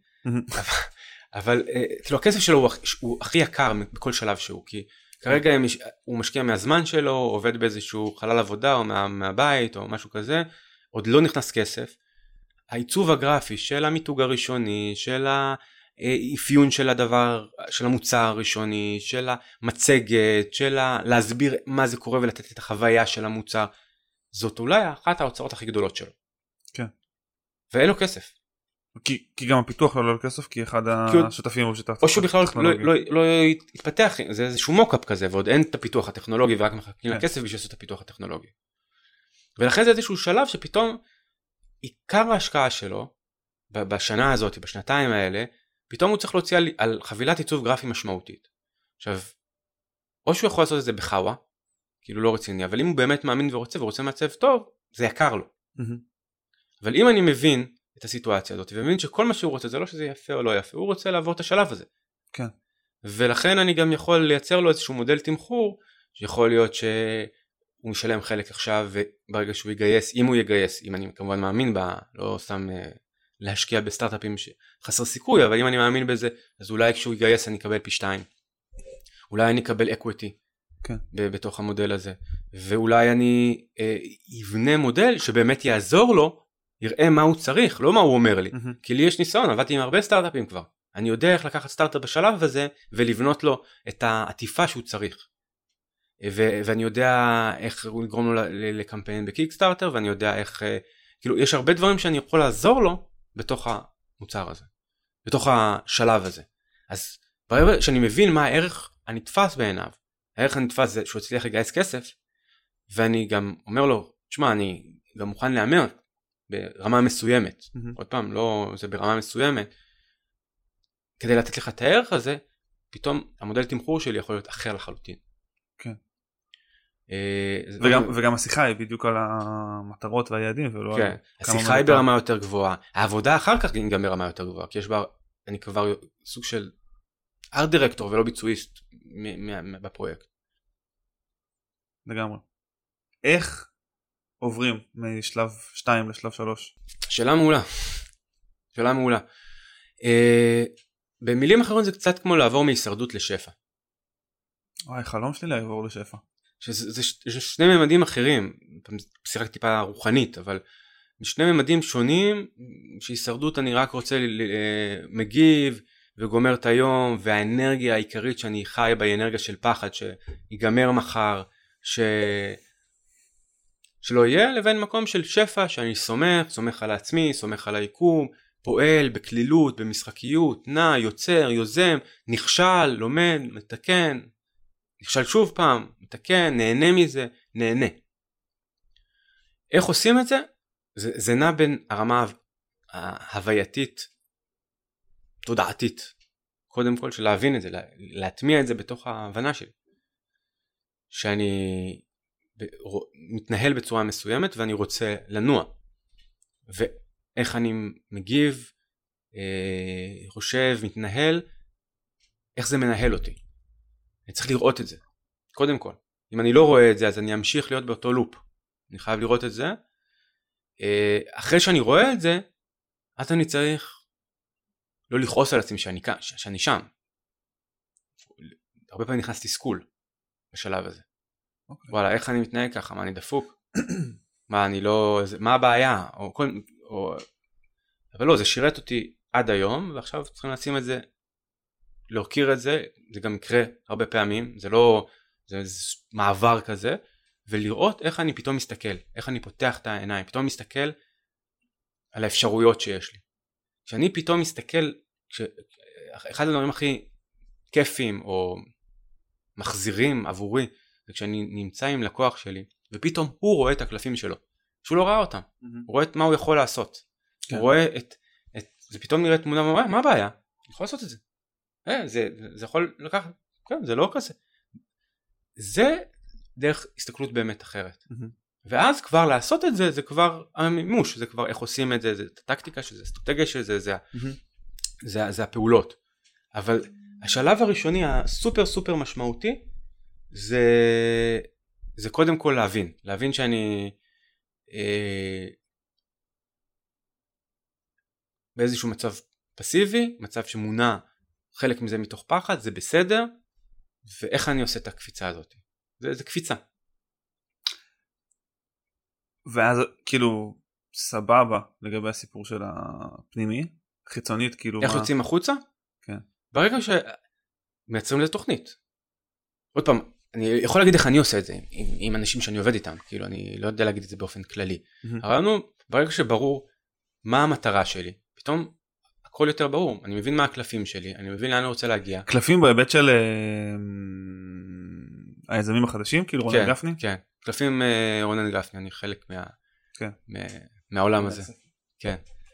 אבל כאילו הכסף שלו הוא הכי יקר בכל שלב שהוא, כי כרגע הוא משקיע מהזמן שלו, עובד באיזשהו חלל עבודה או מהבית או משהו כזה, עוד לא נכנס כסף. העיצוב הגרפי של המיתוג הראשוני, של האפיון של הדבר, של המוצר הראשוני, של המצגת, של להסביר מה זה קורה ולתת את החוויה של המוצר, זאת אולי אחת ההוצאות הכי גדולות שלו. כן. ואין לו כסף. כי גם הפיתוח לא עולה כסף, כי אחד השותפים הוא שותף. או שהוא בכלל לא יתפתח, זה איזשהו מוקאפ כזה, ועוד אין את הפיתוח הטכנולוגי, ורק מחכים לכסף בשביל לעשות את הפיתוח הטכנולוגי. ולכן זה איזשהו שלב שפתאום עיקר ההשקעה שלו, בשנה הזאת, בשנתיים האלה, פתאום הוא צריך להוציא על חבילת עיצוב גרפי משמעותית. עכשיו, או שהוא יכול לעשות את זה בחווה, כאילו לא רציני, אבל אם הוא באמת מאמין ורוצה מעצב טוב, זה יקר לו. אבל אם אני מבין את הסיטואציה הזאת, ומבין שכל מה שהוא רוצה, זה לא שזה יפה או לא יפה, הוא רוצה לעבור את השלב הזה. כן. ולכן אני גם יכול לייצר לו איזשהו מודל תמחור, שיכול להיות שהוא משלם חלק עכשיו, וברגע שהוא יגייס, אם הוא יגייס, אם אני כמובן מאמין בה, לא סתם להשקיע בסטארט-אפים שחסר סיכוי, אבל אם אני מאמין בזה, אז אולי כשהוא יגייס אני אקבל פי 2. אולי אני אקבל אקוויטי, כן. בתוך המודל הזה. ואולי אני אבנה מודל שבאמת יעזור לו, יראה מה הוא צריך, לא מה הוא אומר לי. כי לי יש ניסיון, עבדתי עם הרבה סטארט-אפים כבר. אני יודע איך לקחת סטארט-אפ בשלב הזה, ולבנות לו את העטיפה שהוא צריך. ואני יודע איך הוא יגרום לו לקמפיין בקיקסטארטר, ואני יודע איך, כאילו, יש הרבה דברים שאני יכול לעזור לו, בתוך המוצר הזה. בתוך השלב הזה. אז ברגע שאני מבין מה הערך הנתפס בעיניו, הערך הנתפס זה שהוא הצליח לגייס כסף, ואני גם אומר לו, תשמע, אני גם מוכן לאמר, ברמה מסוימת, עוד פעם, לא, זה ברמה מסוימת, כדי לתת לך את הערך הזה, פתאום המודל תמחור שלי יכול להיות אחר לחלוטין. כן. וגם השיחה היא בדיוק על המטרות והיעדים, ולא כן, השיחה היא ברמה יותר גבוהה, העבודה אחר כך היא גם ברמה יותר גבוהה, כי יש בה, אני כבר סוג של ארט דירקטור ולא ביצועיסט בפרויקט. לגמרי. איך עוברים משלב 2 לשלב 3? שאלה מעולה. שאלה מעולה. במילים אחרות זה קצת כמו לעבור מהישרדות לשפע. וואי, חלום שלי לעבור לשפע. זה שני ממדים אחרים, שיחק טיפה רוחנית, אבל בשני ממדים שונים, שהישרדות אני רק רוצה מגיב וגומר את היום, והאנרגיה העיקרית שאני חי בה היא אנרגיה של פחד שיגמר מחר, שלא יהיה, לבין מקום של שפע שאני סומך על עצמי, סומך על היקום, פועל בכלילות, במשחקיות, נע, יוצר, יוזם, נכשל, לומד, מתקן, נכשל שוב פעם, מתקן, נהנה מזה, נהנה. איך עושים את זה? זה נע בין הרמה ההווייתית, תודעתית, קודם כל של להבין את זה, להטמיע את זה בתוך ההבנה שלי. שאני מתנהל בצורה מסוימת ואני רוצה לנוע. ואיך אני מגיב, חושב, מתנהל, איך זה מנהל אותי. אני צריך לראות את זה, קודם כל. אם אני לא רואה את זה, אז אני אמשיך להיות באותו לופ. אני חייב לראות את זה. אחרי שאני רואה את זה, אז אני צריך לא לכעוס על עצמי שאני שם. הרבה פעמים נכנס תסכול בשלב הזה. וואלה, איך אני מתנהג ככה? מה, אני דפוק? מה, אני לא... מה הבעיה? אבל לא, זה שירת אותי עד היום, ועכשיו צריכים לשים את זה, להוקיר את זה, זה גם יקרה הרבה פעמים, זה לא... זה מעבר כזה, ולראות איך אני פתאום מסתכל, איך אני פותח את העיניים, פתאום מסתכל על האפשרויות שיש לי. כשאני פתאום מסתכל, אחד הדברים הכי כיפים או מחזירים עבורי, זה כשאני נמצא עם לקוח שלי, ופתאום הוא רואה את הקלפים שלו, שהוא לא ראה אותם, הוא רואה את מה הוא יכול לעשות, הוא רואה זה פתאום נראה תמונה, מה הבעיה? אני יכול לעשות את זה. זה יכול לקחת, כן, זה לא כזה. זה דרך הסתכלות באמת אחרת. ואז כבר לעשות את זה, זה כבר המימוש, זה כבר איך עושים את זה, זה הטקטיקה של זה, האסטרטגיה של זה, זה הפעולות. אבל השלב הראשוני הסופר סופר משמעותי, זה קודם כל להבין שאני באיזשהו מצב פסיבי, מצב שמונע חלק מזה מתוך פחד, זה בסדר, ואיך אני עושה את הקפיצה הזאת. זה קפיצה. ואז כאילו סבבה לגבי הסיפור של הפנימי, חיצונית כאילו איך יוצאים החוצה? כן. ברגע שמייצרים לזה תוכנית. עוד פעם, אני יכול להגיד איך אני עושה את זה עם אנשים שאני עובד איתם, כאילו אני לא יודע להגיד את זה באופן כללי. אבל ברגע שברור מה המטרה שלי, פתאום הכל יותר ברור, אני מבין מה הקלפים שלי, אני מבין לאן אני רוצה להגיע. קלפים בהיבט של היזמים החדשים, כאילו רונן גפני? כן, קלפים רונן גפני, אני חלק מהעולם הזה. כן.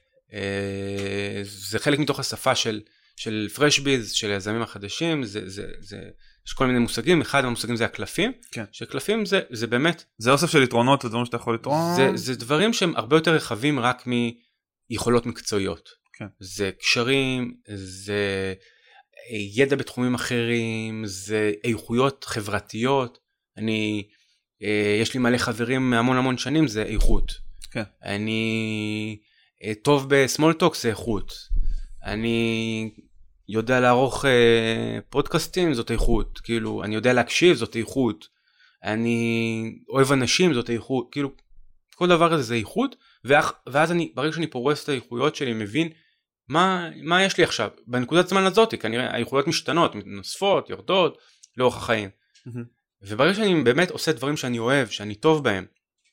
זה חלק מתוך השפה של פרשביז, של היזמים החדשים, יש כל מיני מושגים, אחד מהמושגים זה הקלפים, שקלפים זה באמת... זה אוסף של יתרונות, זה דברים שאתה יכול לתרון. זה דברים שהם הרבה יותר רחבים רק מיכולות מקצועיות. זה קשרים, זה ידע בתחומים אחרים, זה איכויות חברתיות, יש לי מלא חברים מהמון שנים, זה איכות. אני טוב בסמולטוק, זה איכות. אני יודע לערוך פודקאסטים, זאת איכות. כאילו, אני יודע להקשיב, זאת איכות. אני אוהב אנשים, זאת איכות. כאילו, כל דבר הזה זה איכות, ואז ברגע שאני פורס את האיכויות שלי, מבין מה יש לי עכשיו. בנקודת זמן הזאת, כנראה האיכויות משתנות, נוספות, יורדות, לאורך החיים. וברגע שאני באמת עושה דברים שאני אוהב, שאני טוב בהם,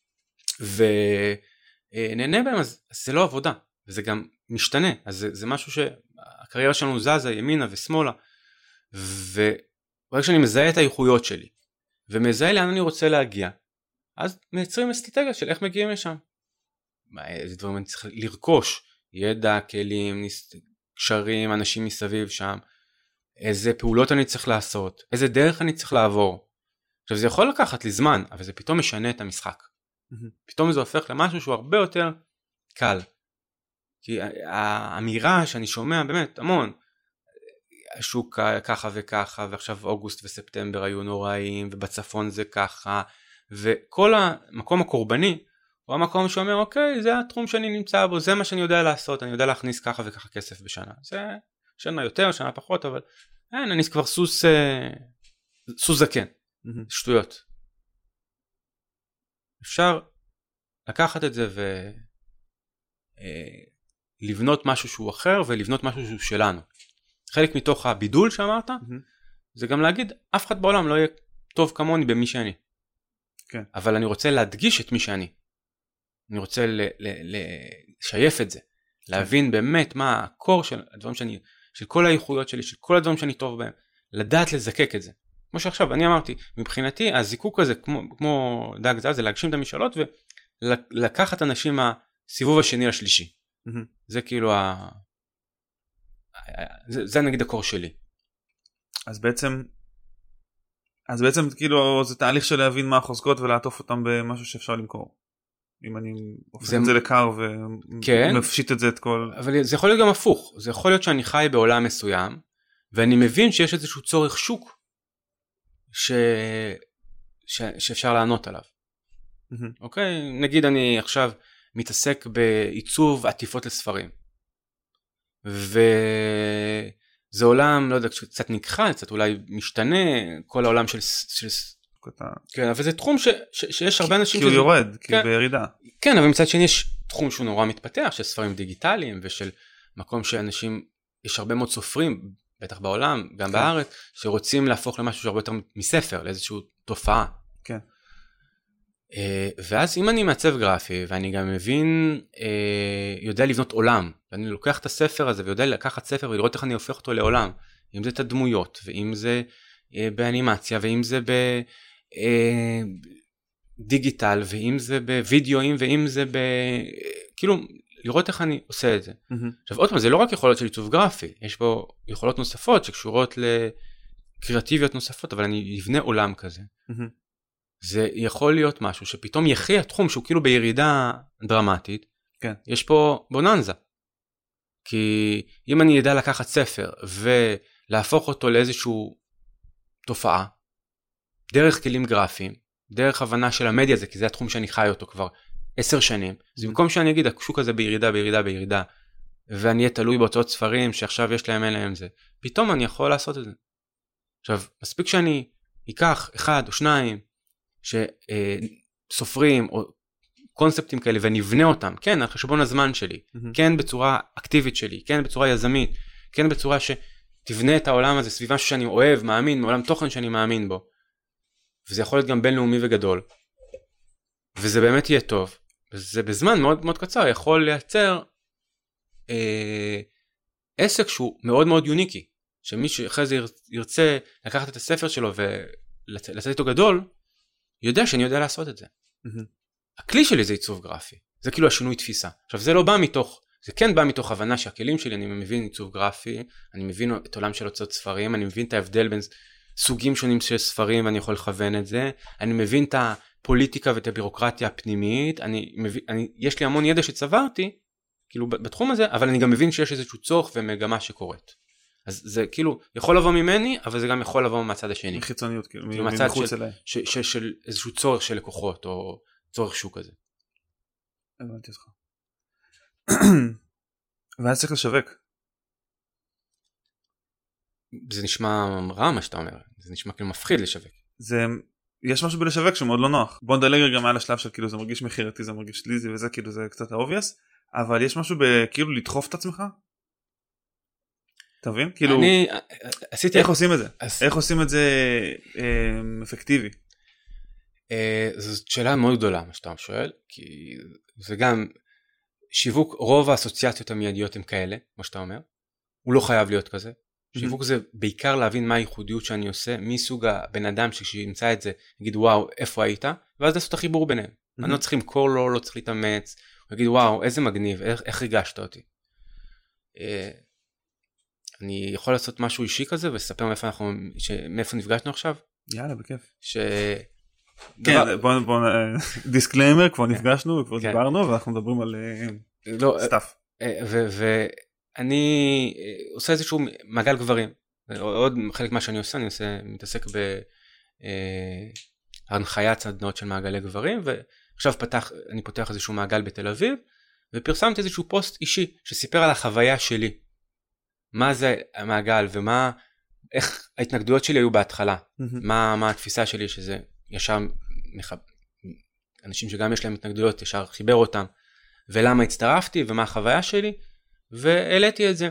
ונהנה בהם, אז זה לא עבודה. וזה גם משתנה, אז זה משהו שהקריירה שלנו זזה ימינה ושמאלה, וברגע שאני מזהה את האיכויות שלי, ומזהה לאן אני רוצה להגיע, אז מייצרים אסטרטגיה של איך מגיעים לשם. איזה דברים אני צריך לרכוש, ידע, כלים, קשרים, אנשים מסביב שם, איזה פעולות אני צריך לעשות, איזה דרך אני צריך לעבור. עכשיו זה יכול לקחת לי זמן, אבל זה פתאום משנה את המשחק. פתאום זה הופך למשהו שהוא הרבה יותר קל. כי האמירה שאני שומע באמת המון, השוק ככה וככה, ועכשיו אוגוסט וספטמבר היו נוראים, ובצפון זה ככה, וכל המקום הקורבני או המקום שאומר, אוקיי, זה התחום שאני נמצא בו, זה מה שאני יודע לעשות, אני יודע להכניס ככה וככה כסף בשנה. זה שנה יותר, שנה פחות, אבל אני כבר סוס זקן, שטויות. אפשר לקחת את זה ולבנות משהו שהוא אחר, ולבנות משהו שהוא שלנו. חלק מתוך הבידול שאמרת, זה גם להגיד, אף אחד בעולם לא יהיה טוב כמוני במי שאני. כן. אבל אני רוצה להדגיש את מי שאני. אני רוצה לשייף את זה. להבין באמת מה הקור של הדברים של כל האיכויות שלי, של כל הדברים שאני טוב בהם. לדעת לזקק את זה. כמו שעכשיו, אני אמרתי, מבחינתי, הזיקוק הזה, כמו דג זז, זה להגשים את המשאלות, ולקחת אנשים מהסיבוב השני לשלישי. זה כאילו זה נגיד הקור שלי. אז בעצם כאילו זה תהליך של להבין מה החוזקות ולעטוף אותם במשהו שאפשר למכור. אם אני הופך את זה לקר ומפשיט את זה את כל... אבל זה יכול להיות גם הפוך. זה יכול להיות שאני חי בעולם מסוים, ואני מבין שיש איזשהו צורך שוק שאפשר לענות עליו. אוקיי? נגיד אני עכשיו מתעסק בעיצוב עטיפות לספרים. וזה עולם, לא יודע, קצת נכחל, קצת אולי משתנה, כל העולם של... כן, אבל זה תחום שיש הרבה אנשים... כי הוא יורד, כי הוא בירידה. כן, אבל מצד שני יש תחום שהוא נורא מתפתח, של ספרים דיגיטליים, ושל מקום שאנשים, יש הרבה מאוד סופרים, בטח בעולם, גם בארץ, שרוצים להפוך למשהו שהרבה יותר מספר, לאיזושהי תופעה. כן. ואז אם אני מעצב גרפי, ואני גם מבין, יודע לבנות עולם, ואני לוקח את הספר הזה, ויודע לקחת ספר, ולראות איך אני הופך אותו לעולם, אם זה את הדמויות, ואם זה באנימציה, ואם זה בדיגיטל, ואם זה בווידאוים, ואם זה כאילו, לראות איך אני עושה את זה. עכשיו, עוד פעם, זה לא רק יכולות של עיצוב גרפי, יש פה יכולות נוספות, שקשורות לקריאטיביות נוספות, אבל אני אבנה עולם כזה. זה יכול להיות משהו שפתאום יחיה תחום שהוא כאילו בירידה דרמטית. כן. יש פה בוננזה. כי אם אני ידע לקחת ספר ולהפוך אותו לאיזשהו תופעה, דרך כלים גרפיים, דרך הבנה של המדיה הזה, כי זה התחום שאני חי אותו כבר 10 שנים, אז במקום שאני אגיד, השוק הזה בירידה, ואני אהיה תלוי בהוצאות ספרים שעכשיו יש להם, אין להם זה, פתאום אני יכול לעשות את זה. עכשיו, מספיק שאני אקח 1 או 2, שסופרים או קונספטים כאלה ונבנה אותם, כן, על חשבון הזמן שלי, כן בצורה אקטיבית שלי, כן בצורה יזמית, כן בצורה שתבנה את העולם הזה סביב משהו שאני אוהב, מאמין, מעולם תוכן שאני מאמין בו, וזה יכול להיות גם בינלאומי וגדול, וזה באמת יהיה טוב, וזה בזמן מאוד מאוד קצר יכול לייצר עסק שהוא מאוד מאוד יוניקי, שמי שאחרי זה ירצה לקחת את הספר שלו ולצאת איתו גדול, יודע שאני יודע לעשות את זה. הכלי שלי זה עיצוב גרפי. זה כאילו השינוי תפיסה. עכשיו זה לא בא מתוך, זה כן בא מתוך הבנה שהכלים שלי, אני מבין עיצוב גרפי, אני מבין את עולם של הוצאות ספרים, אני מבין את ההבדל בין סוגים שונים של ספרים, ואני יכול לכוון את זה, אני מבין את הפוליטיקה ואת הבירוקרטיה הפנימית, יש לי המון ידע שצברתי, כאילו בתחום הזה, אבל אני גם מבין שיש איזשהו צורך ומגמה שקורית. אז זה כאילו יכול לבוא ממני, אבל זה גם יכול לבוא מהצד השני. מחיצוניות, כאילו, מחוץ אליי. של איזשהו צורך של לקוחות, או צורך שוק כזה. הבנתי אותך. ואז צריך לשווק. זה נשמע רע מה שאתה אומר, זה נשמע כאילו מפחיד לשווק. יש משהו בלשווק שהוא מאוד לא נוח. בוא נדלג גם על השלב של כאילו זה מרגיש מחירתי, זה מרגיש שליזי וזה כאילו זה קצת האובייס, אבל יש משהו בכאילו לדחוף את עצמך? תבין? כאילו, איך עושים את זה? איך עושים את זה אפקטיבי? זאת שאלה מאוד גדולה מה שאתה שואל, כי זה גם שיווק, רוב האסוציאציות המיידיות הם כאלה, מה שאתה אומר, הוא לא חייב להיות כזה. שיווק זה בעיקר להבין מה הייחודיות שאני עושה, מי סוג הבן אדם שימצא את זה, יגיד וואו איפה היית, ואז לעשות את החיבור ביניהם. אני לא צריך למכור לו, לא צריך להתאמץ, הוא יגיד וואו איזה מגניב, איך ריגשת אותי. אני יכול לעשות משהו אישי כזה ולספר מאיפה נפגשנו עכשיו? יאללה, בכיף. כן, בוא דיסקליימר, כבר נפגשנו וכבר דיברנו ואנחנו מדברים על סטאפ. ואני עושה איזשהו מעגל גברים. עוד חלק מה שאני עושה, אני מתעסק בהנחיית סדנאות של מעגלי גברים, ועכשיו עכשיו אני פותח איזשהו מעגל בתל אביב, ופרסמתי איזשהו פוסט אישי, שסיפר על החוויה שלי. מה זה המעגל, איך ההתנגדויות שלי היו בהתחלה. מה התפיסה שלי, שזה ישר אנשים שגם יש להם התנגדויות, ישר חיבר אותם, ולמה הצטרפתי, ומה החוויה שלי, והעליתי את זה.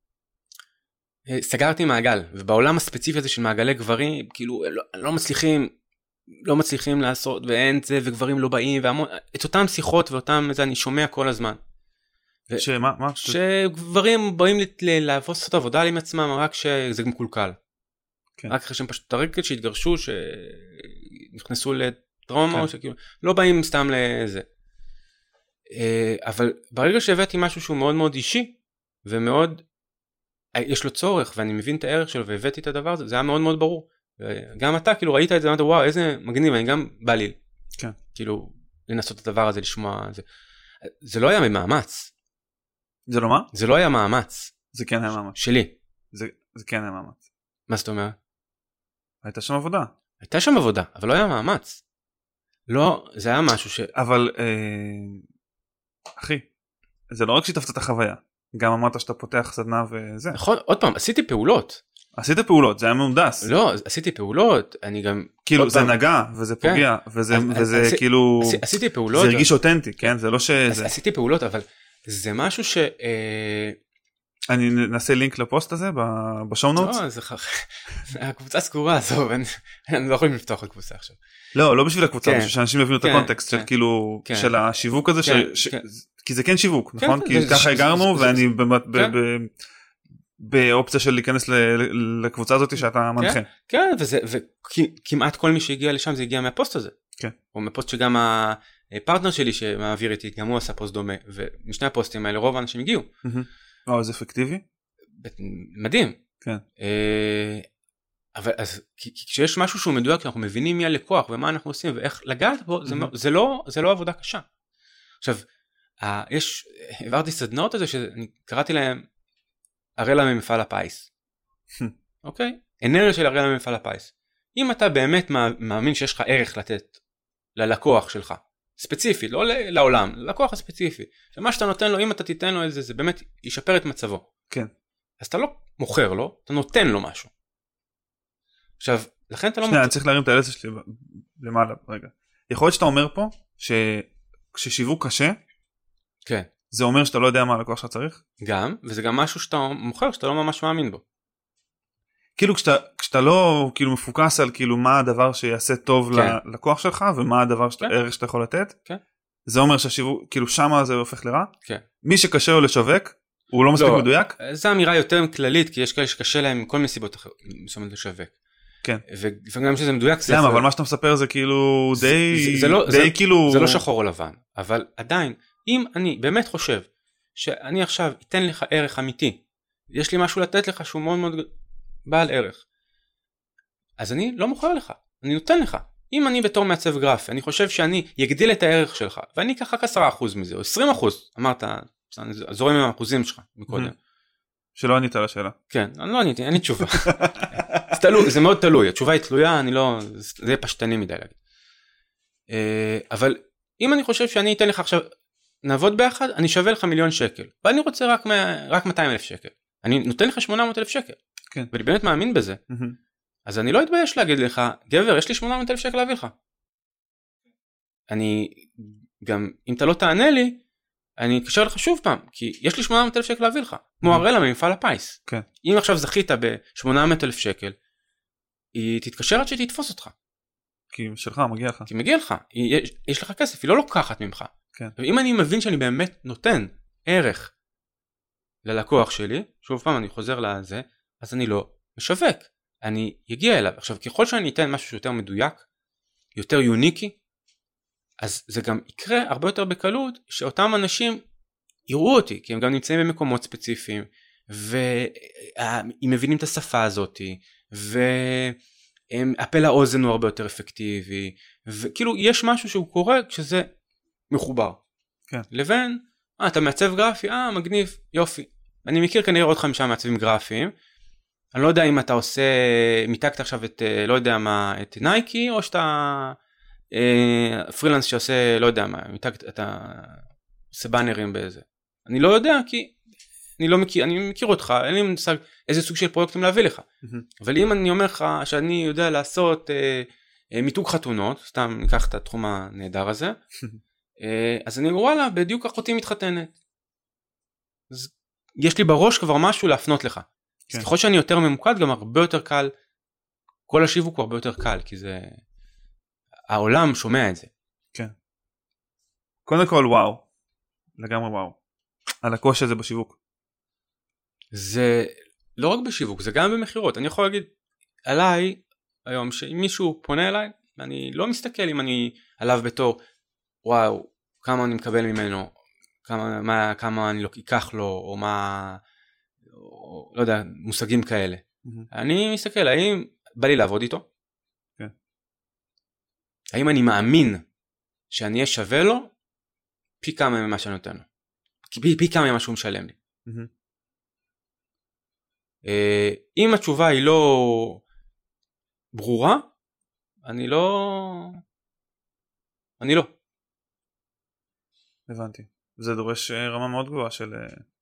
סגרתי מעגל, ובעולם הספציפי הזה של מעגלי גברים, כאילו לא מצליחים לעשות, ואין זה, וגברים לא באים, את אותם שיחות ואותם, זה אני שומע כל הזמן. שמה? שגברים באים לעשות עבודה עם עצמם, רק שזה מקולקל. רק אחרי שהם פשוט הרגל שהתגרשו, שנכנסו לטראומה, לא באים סתם לזה. אבל ברגע שהבאתי משהו שהוא מאוד מאוד אישי, ומאוד, יש לו צורך, ואני מבין את הערך שלו, והבאתי את הדבר הזה, זה היה מאוד מאוד ברור. וגם אתה, כאילו, ראית את זה, אמרת, וואו, איזה מגניב, אני גם בא לי, כאילו, לנסות את הדבר הזה, לשמוע זה. זה לא היה ממאמץ. זה לא מה? זה לא היה מאמץ. זה כן היה מאמץ. שלי. זה כן היה מאמץ. מה זאת אומרת? הייתה שם עבודה. הייתה שם עבודה, אבל לא היה מאמץ. לא, זה היה משהו ש... אבל, אחי, זה לא רק שיתפת את החוויה. גם אמרת שאתה פותח סדנה וזה. נכון, עוד פעם, עשיתי פעולות. עשית פעולות, זה היה מהונדס. לא, עשיתי פעולות, אני גם... כאילו זה נגע, וזה פוגע, וזה כאילו... עשיתי פעולות. זה הרגיש אותנטי, כן? זה לא שזה... עשיתי פעולות, אבל זה משהו ש... אני נעשה לינק לפוסט הזה בשואו נוטס. לא, זה הקבוצה סגורה, עזוב, אני לא יכולים לפתוח לקבוצה עכשיו. לא בשביל הקבוצה, בשביל שאנשים יבינו את הקונטקסט של כאילו, של השיווק הזה, כי זה כן שיווק, נכון? כי ככה הגרנו, ואני באופציה של להיכנס לקבוצה הזאת שאתה מנחה. כן, וכמעט כל מי שהגיע לשם זה הגיע מהפוסט הזה. כן. או מפוסט שגם הפרטנר שלי שמעביר איתי, גם הוא עשה פוסט דומה, ומשני הפוסטים האלה רוב האנשים הגיעו. זה אפקטיבי? מדהים. כן. אבל אז כשיש משהו שהוא מדויק, אנחנו מבינים מי הלקוח ומה אנחנו עושים ואיך לגעת בו, זה לא עבודה קשה. עכשיו, העברתי סדנאות הזה שאני קראתי להם הראלה ממפעל הפיס. אוקיי? אנרגיה של הראלה ממפעל הפיס. אם אתה באמת מאמין שיש לך ערך לתת ללקוח שלך, ספציפי, לא לעולם, ללקוח הספציפי, שמה שאתה נותן לו, אם אתה תיתן לו את זה, זה באמת ישפר את מצבו. כן. אז אתה לא מוכר לו, אתה נותן לו משהו. עכשיו, לכן אתה לא... שנייה, אני צריך להרים את הלסה שלי למעלה, רגע. יכול להיות שאתה אומר פה, שכשיווק קשה, כן. זה אומר שאתה לא יודע מה הלקוח שלך צריך? גם, וזה גם משהו שאתה מוכר, שאתה לא ממש מאמין בו. כאילו כשאתה לא כאילו מפוקס על כאילו מה הדבר שיעשה טוב ללקוח שלך, ומה הדבר הערך שאתה יכול לתת, זה אומר שהשיווק, כאילו שמה זה הופך לרע? כן. מי שקשה לו לשווק, הוא לא מספיק מדויק? זו אמירה יותר כללית, כי יש כאלה שקשה להם כל מסיבות מסוימת לשווק. כן. וגם שזה מדויק, למה? אבל מה שאתה מספר זה כאילו די כאילו... זה לא שחור או לבן, אבל עדיין, אם אני באמת חושב שאני עכשיו אתן לך ערך אמיתי, יש לי משהו לתת לך שהוא מאוד מאוד בעל ערך, אז אני לא מוכר לך, אני נותן לך. אם אני בתור מעצב גרפי, אני חושב שאני יגדיל את הערך שלך, ואני אקח רק 10% מזה, או 20%, אמרת, זורם עם האחוזים שלך מקודם. שלא ענית על השאלה. כן, אני לא עניתי, אין לי תשובה. זה מאוד תלוי, התשובה היא תלויה, זה יהיה פשטני מדי להגיד. אבל אם אני חושב שאני אתן לך עכשיו, נעבוד ביחד, אני שווה לך $1,000,000, ואני רוצה רק 200,000 שקל. אני נותן לך 800,000 שקל. כן. ואני באמת מאמין בזה. אז אני לא אתבייש להגיד לך, גבר, יש לי 800,000 שקל להביא לך. אני גם, אם אתה לא תענה לי, אני אקשר לך שוב פעם, כי יש לי 800,000 שקל להביא לך. כמו הראלה ממפעל הפיס. כן. אם עכשיו זכית ב-800,000 שקל, היא תתקשר עד שתתפוס אותך. כי שלך, מגיע לך. כי מגיע לך. יש לך כסף, היא לא לוקחת ממך. כן. ואם אני מבין שאני באמת נותן ערך ללקוח שלי, שוב פעם אני חוזר לזה, אז אני לא משווק. אני אגיע אליו. עכשיו, ככל שאני אתן משהו שיותר מדויק, יותר יוניקי, אז זה גם יקרה הרבה יותר בקלות, שאותם אנשים יראו אותי, כי הם גם נמצאים במקומות ספציפיים, והם מבינים את השפה הזאת, והפה לאוזן הוא הרבה יותר אפקטיבי, וכאילו יש משהו שהוא קורה כשזה מחובר. כן. לבין, אתה מעצב גרפי, מגניב, יופי. אני מכיר כנראה עוד 5 מעצבים גרפיים, אני לא יודע אם אתה עושה, מיתגת עכשיו את, לא יודע מה, את נייקי, או שאתה פרילנס שעושה, לא יודע מה, אתה עושה באנרים באיזה. אני לא יודע כי אני מכיר אותך, אין לי מושג איזה סוג של פרויקטים להביא לך. אבל אם אני אומר לך שאני יודע לעשות מיתוג חתונות, סתם ניקח את התחום הנהדר הזה, אז אני וואלה, בדיוק אחותי מתחתנת. אז יש לי בראש כבר משהו להפנות לך. אז ככל שאני יותר ממוקד, גם הרבה יותר קל, כל השיווק הוא הרבה יותר קל, כי זה, העולם שומע את זה. כן. קודם כל וואו, לגמרי וואו, על הקושי הזה בשיווק. זה לא רק בשיווק, זה גם במחירות. אני יכול להגיד עליי היום, שאם מישהו פונה אליי, אני לא מסתכל אם אני עליו בתור, וואו, כמה אני מקבל ממנו, כמה אני לא אקח לו, או מה, או, לא יודע, מושגים כאלה. אני מסתכל, האם בא לי לעבוד איתו? כן. האם אני מאמין שאני אהיה שווה לו, פי כמה ממה שאני נותן לו. פי כמה ממה שהוא משלם לי. אם התשובה היא לא ברורה, אני לא. הבנתי. זה דורש רמה מאוד גבוהה של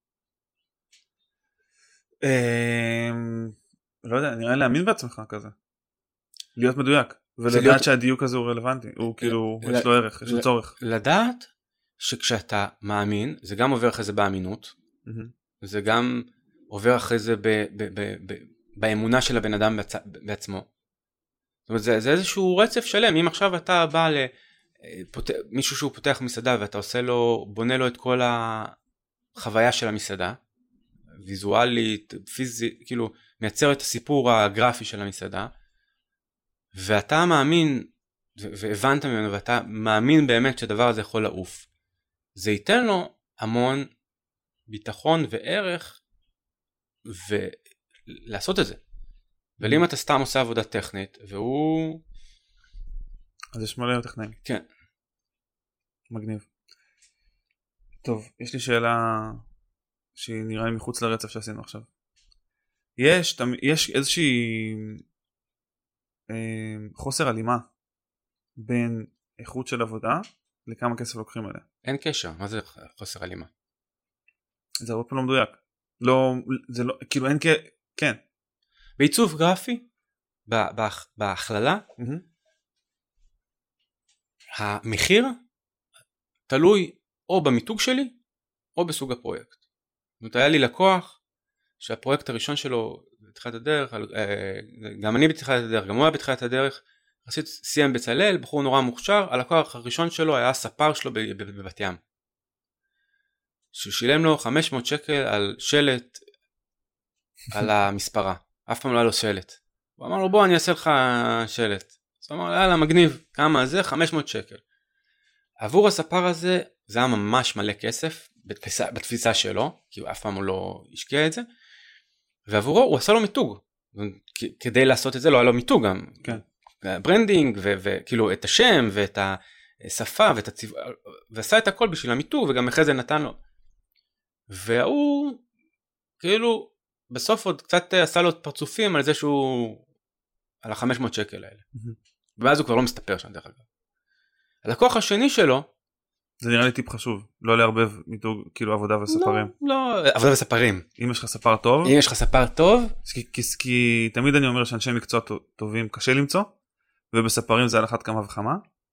לא יודע, נראה להאמין בעצמך כזה. להיות מדויק. ולדעת שהדיוק הזה הוא רלוונטי. הוא כאילו, יש לו ערך, יש לו צורך. לדעת שכשאתה מאמין, זה גם עובר אחרי זה באמינות, זה גם עובר אחרי זה באמונה של הבן אדם בעצמו. זאת אומרת, זה איזשהו רצף שלם. אם עכשיו אתה בא מישהו שהוא פותח מסעדה ואתה עושה לו, בונה לו את כל החוויה של המסעדה, ויזואלית, פיזית, כאילו מייצר את הסיפור הגרפי של המסעדה, ואתה מאמין והבנת ממנו ואתה מאמין באמת שהדבר הזה יכול לעוף, זה ייתן לו המון ביטחון וערך ולעשות את זה. אבל אם אתה סתם עושה עבודה טכנית והוא, אז יש מלא טכנאים. כן. מגניב. טוב, יש לי שאלה שהיא נראה לי מחוץ לרצף שעשינו עכשיו. יש איזושהי חוסר הלימה בין איכות של עבודה לכמה כסף לוקחים עליה. אין קשר, מה זה חוסר הלימה? זה הרבה פעמים לא מדויק. לא, זה לא, כאילו אין כן. בעיצוב גרפי, בהכללה, המחיר תלוי או במיתוג שלי או בסוג הפרויקט. זאת אומרת, היה לי לקוח שהפרויקט הראשון שלו בתחילת הדרך, גם אני בתחילת הדרך, גם הוא היה בתחילת הדרך, סיים בצלאל, בחור נורא מוכשר, הלקוח הראשון שלו היה הספר שלו בבת ים. שהוא שילם לו 500 שקל על שלט על המספרה. אף פעם לא היה לו שלט. הוא אמר לו, בוא אני אעשה לך שלט. אז הוא אמר, יאללה מגניב, כמה זה? 500 שקל. עבור הספר הזה, זה היה ממש מלא כסף, בתפיסה שלו, כי אף פעם הוא לא השקיע את זה, ועבורו הוא עשה לו מיתוג. כדי לעשות את זה לא היה לו מיתוג גם. כן. ברנדינג, וכאילו את השם, ואת השפה, ועשה את הכל בשביל המיתוג, וגם אחרי זה נתן לו. והוא, כאילו, בסוף עוד קצת עשה לו פרצופים על זה שהוא, על ה-500 שקל האלה. ואז הוא כבר לא מסתפר שם דרך אגב. הלקוח השני שלו, זה נראה לי טיפ חשוב, לא לערבב מיתוג, כאילו עבודה וספרים. לא, עבודה וספרים. אם יש לך ספר טוב. אם יש לך ספר טוב. כי תמיד אני אומר שאנשי מקצוע טובים קשה למצוא, ובספרים זה על אחת כמה וכמה.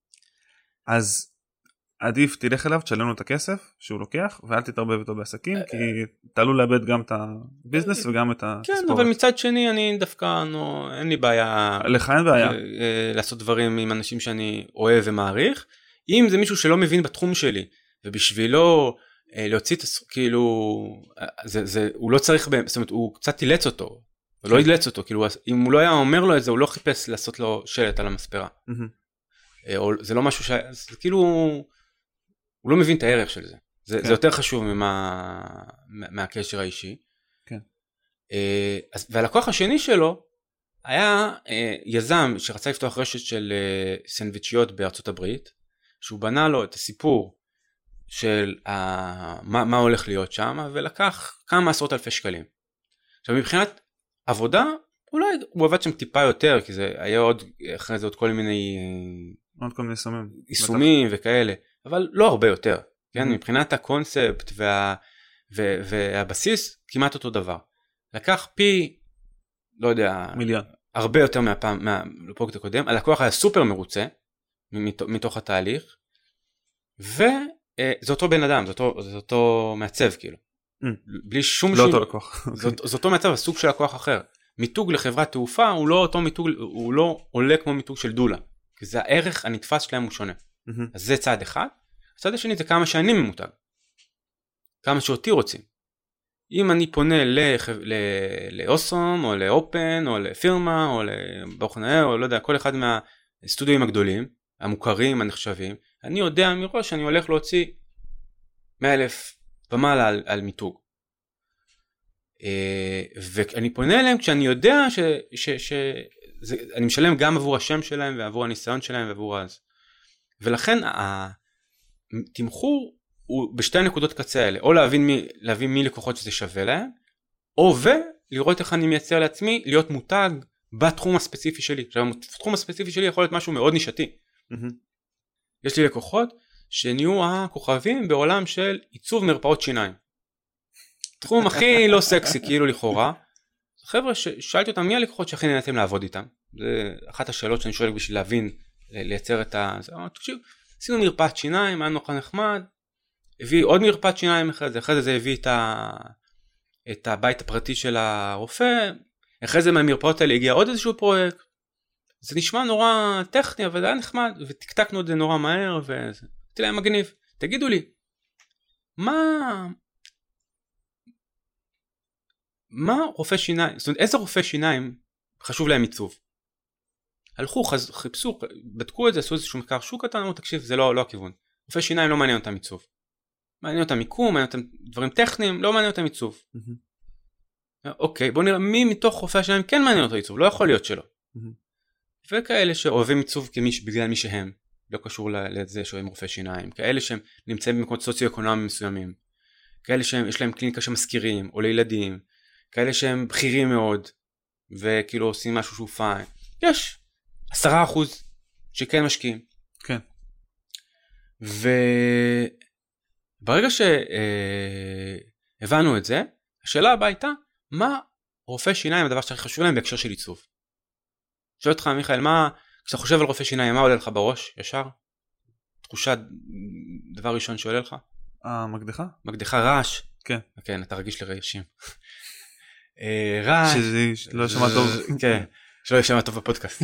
אז עדיף תלך אליו, תשלם לו את הכסף שהוא לוקח, ואל תתערבב איתו בעסקים, כי תעלו לאבד גם את הביזנס וגם את הספורט. כן, אבל מצד שני אני דווקא, אין לי בעיה. לך אין בעיה. לעשות דברים עם אנשים שאני אוהב ומעריך. אם זה מישהו שלא מבין בתחום שלי, ובשבילו להוציא את כאילו, הוא לא צריך, זאת אומרת, הוא קצת תילץ אותו, הוא לא ילץ אותו, כאילו, אם הוא לא היה אומר לו את זה, הוא לא חיפש לעשות לו שלט על המספרה. זה לא משהו כאילו, הוא לא מבין את הערך של זה. זה יותר חשוב מהקשר האישי. כן. והלקוח השני שלו, היה יזם שרצה לפתוח רשת של סנדוויצ'יות בארצות הברית, שהוא בנה לו את הסיפור של מה הולך להיות שם, ולקח כמה עשרות אלפי שקלים. עכשיו מבחינת עבודה, אולי הוא עבד שם טיפה יותר, כי זה היה עוד, אחרי זה עוד כל מיני עוד כל מיני יישומים. יישומים וכאלה, אבל לא הרבה יותר, כן? מבחינת הקונספט והבסיס, כמעט אותו דבר. לקח פי, לא יודע, מיליון. הרבה יותר מהפרויקט הקודם, הלקוח היה סופר מרוצה, מתוך התהליך, וזה אותו בן אדם, זה אותו מעצב כאילו. בלי שום לא אותו לקוח. זה אותו מעצב, הסוג של לקוח אחר. מיתוג לחברת תעופה הוא לא אותו מיתוג, הוא לא עולה כמו מיתוג של דולה. כי זה הערך הנתפס שלהם הוא שונה. אז זה צעד אחד. הצעד השני זה כמה שאני ממותג. כמה שאותי רוצים. אם אני פונה לאוסום או לאופן או לפירמה או לבוכנאר או לא יודע, כל אחד מהסטודיואים הגדולים, המוכרים, הנחשבים, אני יודע מראש שאני הולך להוציא 100,000 ומעלה על מיתוג. ואני פונה אליהם כשאני יודע שאני משלם גם עבור השם שלהם ועבור הניסיון שלהם ועבור אז. ולכן התמחור הוא בשתי נקודות קצה האלה, או להבין מי לקוחות שזה שווה להם, או ולראות איך אני מייצר לעצמי להיות מותג בתחום הספציפי שלי. עכשיו, התחום הספציפי שלי יכול להיות משהו מאוד נישתי. יש לי לקוחות שנהיו הכוכבים בעולם של עיצוב מרפאות שיניים. תחום הכי לא סקסי כאילו לכאורה. חבר'ה ששאלתי אותם מי הלקוחות שהכי נהנתם לעבוד איתם. זה אחת השאלות שאני שואל בשביל להבין, לייצר את ה... תקשיב, עשינו מרפאת שיניים, היה נורא נחמד, הביא עוד מרפאת שיניים אחרי זה הביא את הבית הפרטי של הרופא, אחרי זה מהמרפאות האלה הגיע עוד איזשהו פרויקט, זה נשמע נורא טכני, אבל זה היה נחמד, ותקתקנו את זה נורא מהר, ואמרתי להם מגניב, תגידו לי, מה רופא שיניים, זאת אומרת, איזה רופא שיניים חשוב להם עיצוב? הלכו, חיפשו, בדקו את זה, עשו איזשהו מחקר שוק קטן, אמרו, תקשיב, זה לא הכיוון. רופא שיניים לא מעניין אותם עיצוב. מעניין אותם מיקום, מעניין אותם דברים טכניים, לא מעניין אותם עיצוב. אוקיי, בוא נראה מי מתוך רופאי השיניים כן מעניין אותו עיצוב, לא יכול להיות שלא. וכאלה שאוהבים עיצוב בגלל מי שהם, לא קשור לזה שאוהבים רופאי שיניים, כאלה שהם נמצאים במקומות סוציו-אקונומיים מסוימים, כאלה שיש להם קליניקה שמזכירים, או לילדים, כאלה שהם בכירים מאוד, וכאילו עושים משהו שהוא פיין. יש 10% שכן משקיעים. כן. וברגע שהבנו את זה, השאלה הבאה הייתה, מה רופא שיניים הדבר שהכי חשוב להם בהקשר של עיצוב? שואל אותך מיכאל, כשאתה חושב על רופא שיניים, מה עולה לך בראש ישר? תחושה, דבר ראשון שעולה לך? מקדחה? מקדחה רעש? כן. כן, אתה רגיש לרעשים. רעש. שזה לא שמע טוב. כן, שלא ישמע טוב בפודקאסט.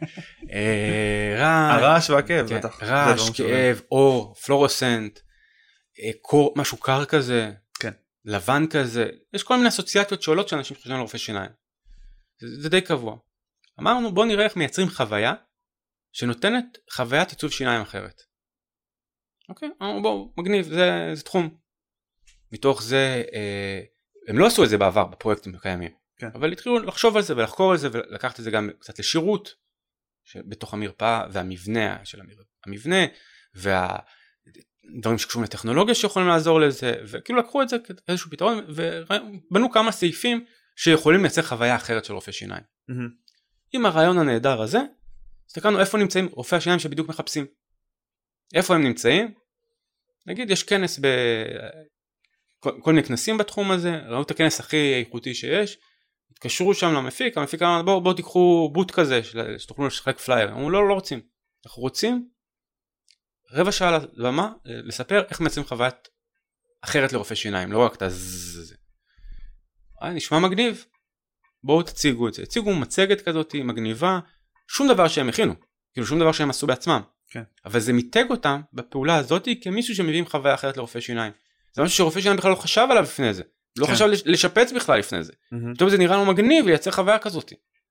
הרעש והכאב, בטח. רעש, כאב, אור, פלורוסנט, משהו קר כזה, לבן כזה. יש כל מיני אסוציאציות שעולות שאנשים חושבים על רופא שיניים. זה די קבוע. אמרנו בוא נראה איך מייצרים חוויה שנותנת חוויית עיצוב שיניים אחרת. אוקיי? בואו, מגניב, זה תחום. מתוך זה, הם לא עשו את זה בעבר בפרויקטים הקיימים, כן. אבל התחילו לחשוב על זה ולחקור על זה ולקחת את זה גם קצת לשירות בתוך המרפאה והמבנה של המבנה והדברים שקשורים לטכנולוגיה שיכולים לעזור לזה, וכאילו לקחו את זה כאיזשהו פתרון ובנו כמה סעיפים שיכולים לייצר חוויה אחרת של רופא שיניים. עם הרעיון הנהדר הזה, הסתכלנו איפה נמצאים רופאי השיניים שבדיוק מחפשים. איפה הם נמצאים? נגיד יש כנס כל מיני כנסים בתחום הזה, ראו את הכנס הכי איכותי שיש, התקשרו שם למפיק, המפיק אמר בואו תיקחו בוט כזה שתוכלו לשחק פלייר. אמרו לא רוצים, אנחנו רוצים רבע שעה לבמה לספר איך מייצרים חוויית אחרת לרופא שיניים, לא רק את זה. נשמע מגניב, בואו תציגו את זה. הציגו מצגת כזאת מגניבה, שום דבר שהם הכינו, כאילו שום דבר שהם עשו בעצמם, כן. אבל זה מיתג אותם בפעולה הזאת כמישהו שמביאים חוויה אחרת לרופא שיניים. זה משהו שרופא שיניים בכלל לא חשב עליו לפני זה, לא חשב לשפץ בכלל לפני זה. פתאום זה נראה לנו מגניב לייצר חוויה כזאת.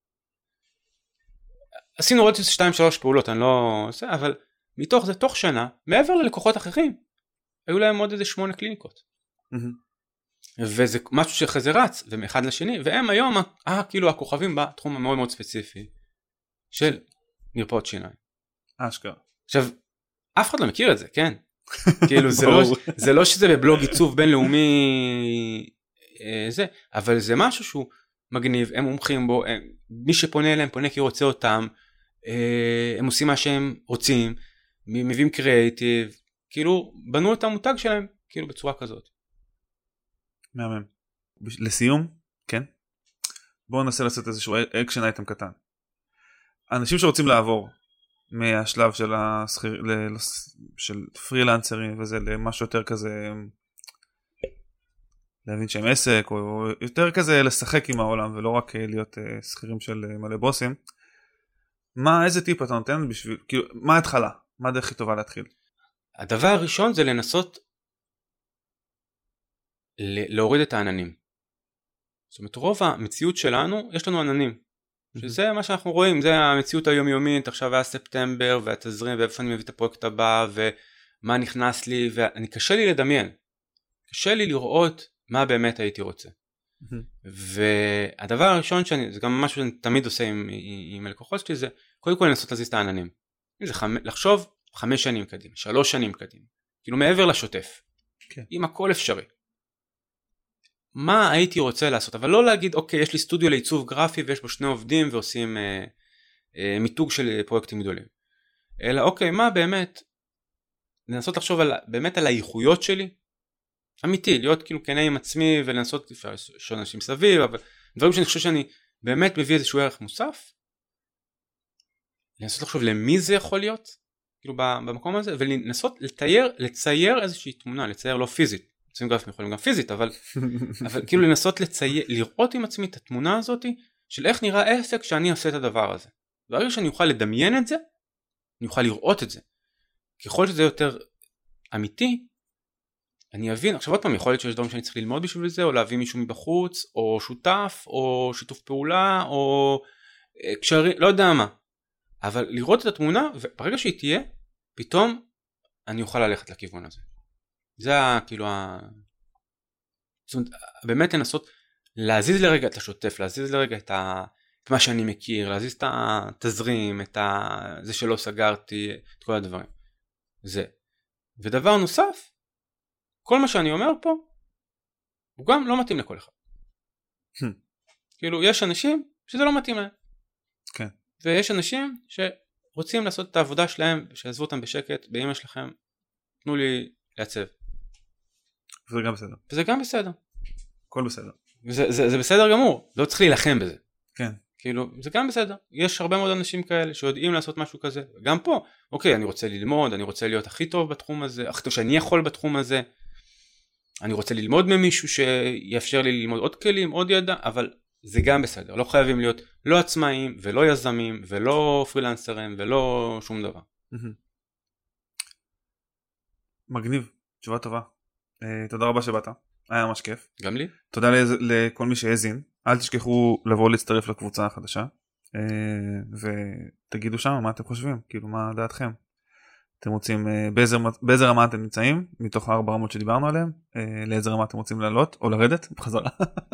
עשינו עוד 2-3 פעולות, אני לא עושה, אבל מתוך זה, תוך שנה, מעבר ללקוחות אחרים, היו להם עוד איזה 8 קליניקות. וזה משהו שאחרי זה רץ, ומאחד לשני, והם היום כאילו הכוכבים בתחום המאוד מאוד ספציפי, של מרפאות שיניים. אשכרה. עכשיו, אף אחד לא מכיר את זה, כן? כאילו זה לא שזה בבלוג עיצוב בינלאומי זה, אבל זה משהו שהוא מגניב, הם מומחים בו, מי שפונה אליהם פונה כי רוצה אותם, הם עושים מה שהם רוצים, מביאים קריאייטיב, כאילו בנו את המותג שלהם, כאילו בצורה כזאת. מהמם. לסיום, כן? בואו ננסה לעשות איזשהו אקשן אייטם קטן. אנשים שרוצים לעבור מהשלב של פרילנסרים וזה למשהו יותר כזה, להבין שהם עסק, או יותר כזה לשחק עם העולם, ולא רק להיות שכירים של מלא בוסים. איזה טיפ אתה נותן בשביל, כאילו, מה ההתחלה? מה הדרך הכי טובה להתחיל? הדבר הראשון זה לנסות להוריד את העננים. זאת אומרת, רוב המציאות שלנו, יש לנו עננים. שזה מה שאנחנו רואים, זה המציאות היומיומית, עכשיו היה ספטמבר, והתזרים, ואיפה אני מביא את הפרויקט הבא, ומה נכנס לי, קשה לי לדמיין. קשה לי לראות מה באמת הייתי רוצה. והדבר הראשון זה גם משהו שאני תמיד עושה עם הלקוחות שלי, זה קודם כל לנסות להזיז את העננים. לחשוב 5 שנים קדימה, 3 שנים קדימה, כאילו מעבר לשוטף. אם הכל אפשרי. מה הייתי רוצה לעשות? אבל לא להגיד, אוקיי, יש לי סטודיו לעיצוב גרפי ויש בו 2 עובדים ועושים מיתוג של פרויקטים גדולים. אלא אוקיי, מה באמת? לנסות לחשוב באמת על האיכויות שלי, אמיתי, להיות כאילו כנה עם עצמי ולנסות לשאול אנשים סביב, אבל דברים שאני חושב שאני באמת מביא איזשהו ערך מוסף, לנסות לחשוב למי זה יכול להיות, כאילו במקום הזה, ולנסות לצייר איזושהי תמונה, לצייר לא פיזית, עושים גרפים יכולים גם פיזית, אבל כאילו לנסות לצייר, לראות עם עצמי את התמונה הזאת, של איך נראה עסק שאני עושה את הדבר הזה. ברגע שאני אוכל לדמיין את זה, אני אוכל לראות את זה. ככל שזה יותר אמיתי, אני אבין, עכשיו עוד פעם, יכול להיות שיש דברים שאני צריך ללמוד בשביל זה, או להביא מישהו מבחוץ, או שותף, או שיתוף פעולה, או קשרים, לא יודע מה. אבל לראות את התמונה, וברגע שהיא תהיה, פתאום אני אוכל ללכת לכיוון הזה. זה כאילו זאת אומרת, באמת לנסות להזיז לרגע את השוטף, להזיז לרגע את מה שאני מכיר, להזיז את התזרים, זה שלא סגרתי, את כל הדברים. זה. ודבר נוסף, כל מה שאני אומר פה, הוא גם לא מתאים לכל אחד. כאילו, יש אנשים שזה לא מתאים להם. כן. ויש אנשים שרוצים לעשות את העבודה שלהם, שיעזבו אותם בשקט, באמא שלכם, תנו לי לעצב. וזה גם בסדר. וזה גם בסדר. הכל בסדר. זה בסדר גמור, לא צריך להילחם בזה. כן. כאילו, זה גם בסדר. יש הרבה מאוד אנשים כאלה שיודעים לעשות משהו כזה. גם פה, אוקיי, אני רוצה ללמוד, אני רוצה להיות הכי טוב בתחום הזה, הכי טוב שאני יכול בתחום הזה. אני רוצה ללמוד ממישהו שיאפשר לי ללמוד עוד כלים, עוד ידע, אבל זה גם בסדר. לא חייבים להיות לא עצמאים ולא יזמים ולא פרילנסרים ולא שום דבר. מגניב, תשובה טובה. תודה רבה שבאת, היה ממש כיף. גם לי. תודה לכל מי שהאזין. אל תשכחו לבוא להצטרף לקבוצה החדשה, ותגידו שם מה אתם חושבים, כאילו מה דעתכם. אתם רוצים, באיזה רמה אתם נמצאים, מתוך 4 רמות שדיברנו עליהם, לאיזה רמה אתם רוצים לעלות, או לרדת בחזרה.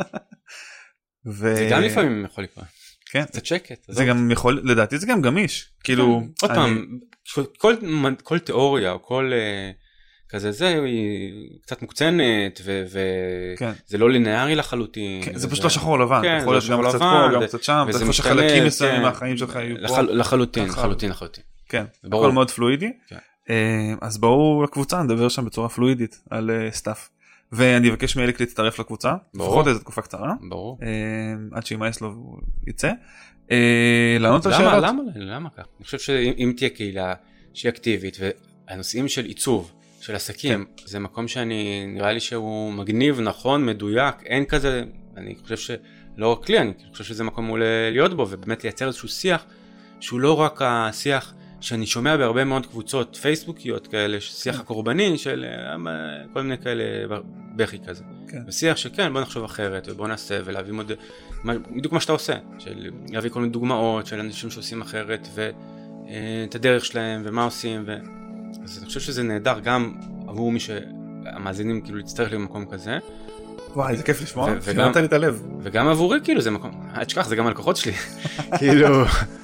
זה גם לפעמים יכול לקרוא. כן. קצת שקט. זה גם יכול, לדעתי זה גם גמיש. כאילו, עוד פעם, כל תיאוריה או כל כזה זה, היא קצת מוקצנת, וזה לא לינארי לחלוטין. זה פשוט לא שחור לבן. יכול להיות גם קצת פה, גם קצת שם, זה חושב חלקים מסוימים מהחיים שלך יהיו פה. לחלוטין. כן, הכל מאוד פלואידי. אז בואו לקבוצה, נדבר שם בצורה פלואידית על סטאפ. ואני אבקש מאליק להצטרף לקבוצה, לפחות איזו תקופה קצרה, עד שימאס לו והוא יצא. לענות על שאלות. למה כך? אני חושב שאם תהיה קהילה שהיא אקטיבית, והנושאים של עיצוב, של עסקים, זה מקום שאני, נראה לי שהוא מגניב, נכון, מדויק, אין כזה, אני חושב שלא רק לי, אני חושב שזה מקום מעולה להיות בו, ובאמת לייצר איזשהו שיח, שהוא לא רק השיח שאני שומע בהרבה מאוד קבוצות פייסבוקיות כאלה, שיח הקורבני של כל מיני כאלה בכי כזה. ושיח שכן, בוא נחשוב אחרת, ובוא נעשה, ולהביא בדיוק מה שאתה עושה, של להביא כל מיני דוגמאות של אנשים שעושים אחרת, ואת הדרך שלהם, ומה עושים, אז אני חושב שזה נהדר גם עבור מי שהמאזינים כאילו להצטרך לי במקום כזה. וואי, זה כיף לשמוע, שגרת לי את הלב. וגם עבורי כאילו זה מקום, תשכח, זה גם הלקוחות שלי. כאילו,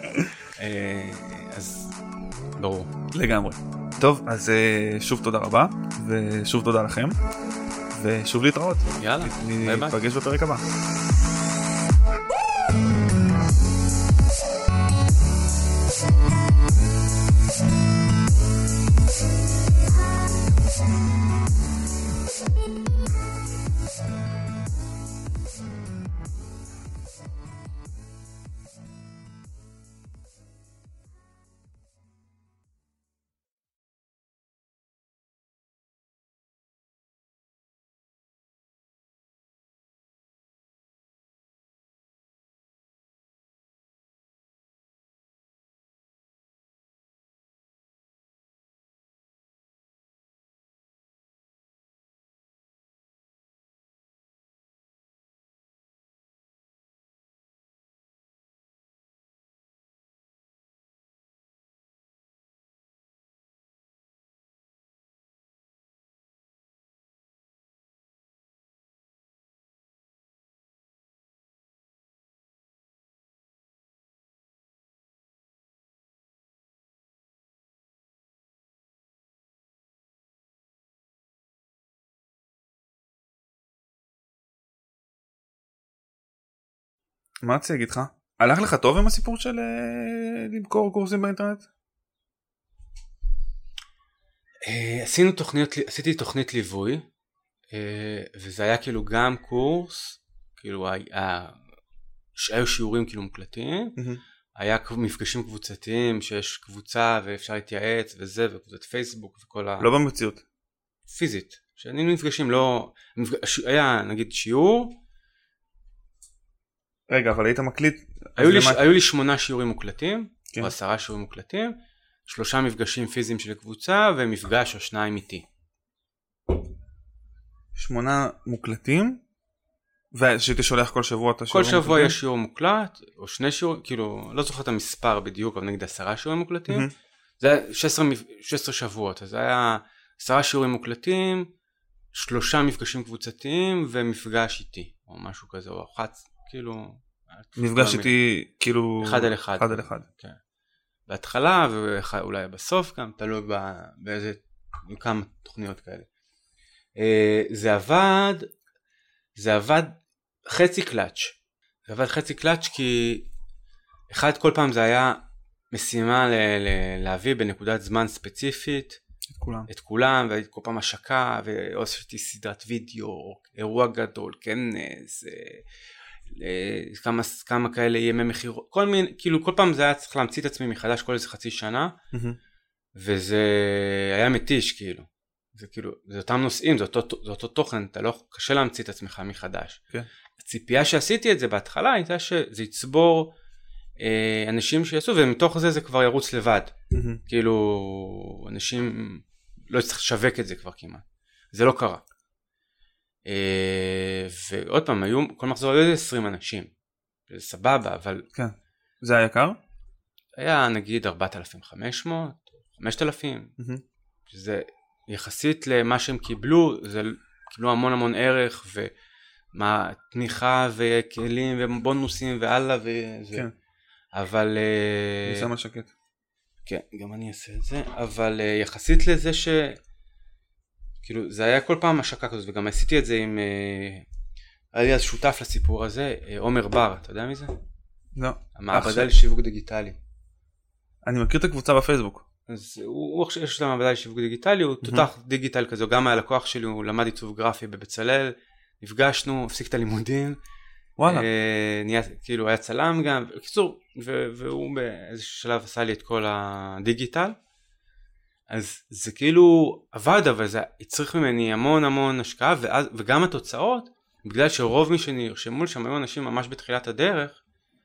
אז ברור. לגמרי. טוב, אז שוב תודה רבה, ושוב תודה לכם, ושוב להתראות. יאללה, ביי ביי. נפגש בפרק הבא. מה רציתי להגיד לך? הלך לך טוב עם הסיפור של למכור קורסים באינטרנט? עשיתי תוכנית ליווי, וזה היה כאילו גם קורס, כאילו היו שיעורים כאילו מוקלטים, היה מפגשים קבוצתיים שיש קבוצה ואפשר להתייעץ וזה, וקבוצת פייסבוק וכל לא במציאות. פיזית, שאני נפגשים, לא, היה נגיד שיעור. רגע, אבל היית מקליט? היו לי 8 שיעורים מוקלטים, כן. או 10 שיעורים מוקלטים, 3 מפגשים פיזיים של קבוצה, ומפגש או 2 איתי. 8 מוקלטים? ושהייתי שולח כל שבוע את השיעורים מוקלטים? כל שבוע מוקלטים? יש שיעור מוקלט, או 2 שיעורים, כאילו, לא זוכר את המספר בדיוק, אבל נגיד 10 שיעורים מוקלטים. זה היה 16 שבועות, אז זה היה 10 שיעורים מוקלטים, 3 מפגשים קבוצתיים, ומפגש איתי, או משהו כזה, או אחת, כאילו... מפגש איתי, כאילו... 1 על 1. 1 על 1. כן. בהתחלה, ואולי בסוף גם, תלוי באיזה, כמה תוכניות כאלה. זה עבד חצי קלאץ'. זה עבד חצי קלאץ' כי אחד, כל פעם זה היה משימה להביא בנקודת זמן ספציפית את כולם, והייתי כל פעם השקה, ועשיתי סדרת וידאו, אירוע גדול, כנס, כמה כאלה ימי מחירות, כאילו כל פעם זה היה צריך להמציא את עצמי מחדש כל איזה חצי שנה, וזה היה מתיש כאילו. זה כאילו, זה אותם נושאים, זה אותו תוכן, אתה לא, קשה להמציא את עצמך מחדש. הציפייה שעשיתי את זה בהתחלה הייתה שזה יצבור אנשים שיעשו, ומתוך זה כבר ירוץ לבד. כאילו, אנשים לא צריך לשווק את זה כבר כמעט. זה לא קרה. ועוד פעם, כל מחזור היו 20 אנשים. זה סבבה, אבל... כן. זה היה יקר? היה נגיד 4,500, 5,000. שזה... יחסית למה שהם קיבלו, זה קיבלו המון ערך, ומה, תמיכה וכלים ובונוסים והלאה וזה. כן. אבל... אני שם שקט. כן, גם אני אעשה את זה, אבל יחסית לזה ש... כאילו, זה היה כל פעם השקה כזאת, וגם עשיתי את זה עם... היה לי אז שותף לסיפור הזה, עומר בר, אתה יודע מי זה? לא. המעבדה לשיווק דיגיטלי. אני מכיר את הקבוצה בפייסבוק. אז הוא עכשיו יש לו מעבדה לשיווק דיגיטלי, הוא תותח דיגיטל כזה, גם הלקוח שלי, הוא למד עיצוב גרפי בבצלאל, נפגשנו, הפסיק את הלימודים, וואלה. כאילו היה צלם גם, בקיצור, והוא באיזשהו שלב עשה לי את כל הדיגיטל, אז זה כאילו עבד, אבל זה הצריך ממני המון השקעה, וגם התוצאות, בגלל שרוב מי שנרשמו שם היו אנשים ממש בתחילת הדרך,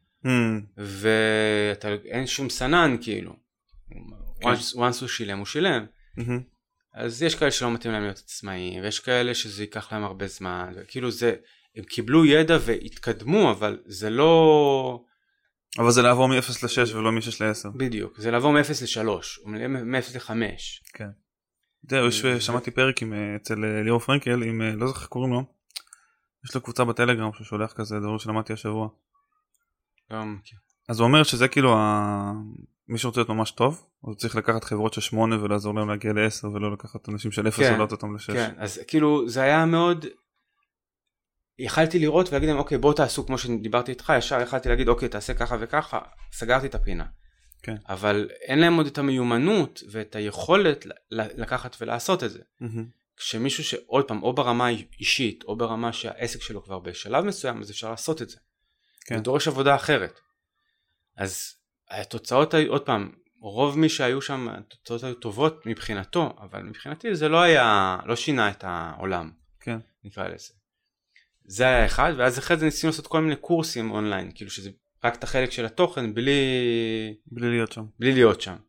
ואין שום סנן כאילו, once הוא שילם, אז יש כאלה שלא מתאים להם להיות עצמאיים, ויש כאלה שזה ייקח להם הרבה זמן, וכאילו זה, הם קיבלו ידע והתקדמו, אבל זה לא... אבל זה לעבור מ-0 ל-6 ולא מ-6 ל-10. בדיוק, זה לעבור מ-0 ל-3, או מ-0 ל-5. כן. שמעתי פרק אצל ליאור פרנקל, לא זוכר איך קוראים לו, יש לו קבוצה בטלגרם ששולח כזה דבר שלמדתי השבוע. אז הוא אומר שזה כאילו מי שרוצה להיות ממש טוב, הוא צריך לקחת חברות של 8 ולעזור להם להגיע ל-10 ולא לקחת אנשים של 0 ולעלות אותם ל-6. כן, אז כאילו זה היה מאוד, יכלתי לראות ולהגיד להם אוקיי בוא תעשו כמו שדיברתי איתך, ישר יכלתי להגיד אוקיי תעשה ככה וככה, סגרתי את הפינה. כן. אבל אין להם עוד את המיומנות ואת היכולת לקחת ולעשות את זה. כשמישהו שעוד פעם או ברמה אישית או ברמה שהעסק שלו כבר בשלב מסוים, אז אפשר לעשות את זה. כן. זה דורש עבודה אחרת. אז התוצאות היו, עוד פעם, רוב מי שהיו שם, התוצאות היו טובות מבחינתו, אבל מבחינתי זה לא היה, לא שינה את העולם. כן. נקרא לזה. זה היה אחד, ואז אחרי זה ניסינו לעשות כל מיני קורסים אונליין, כאילו שזה רק את החלק של התוכן, בלי להיות שם. בלי להיות שם.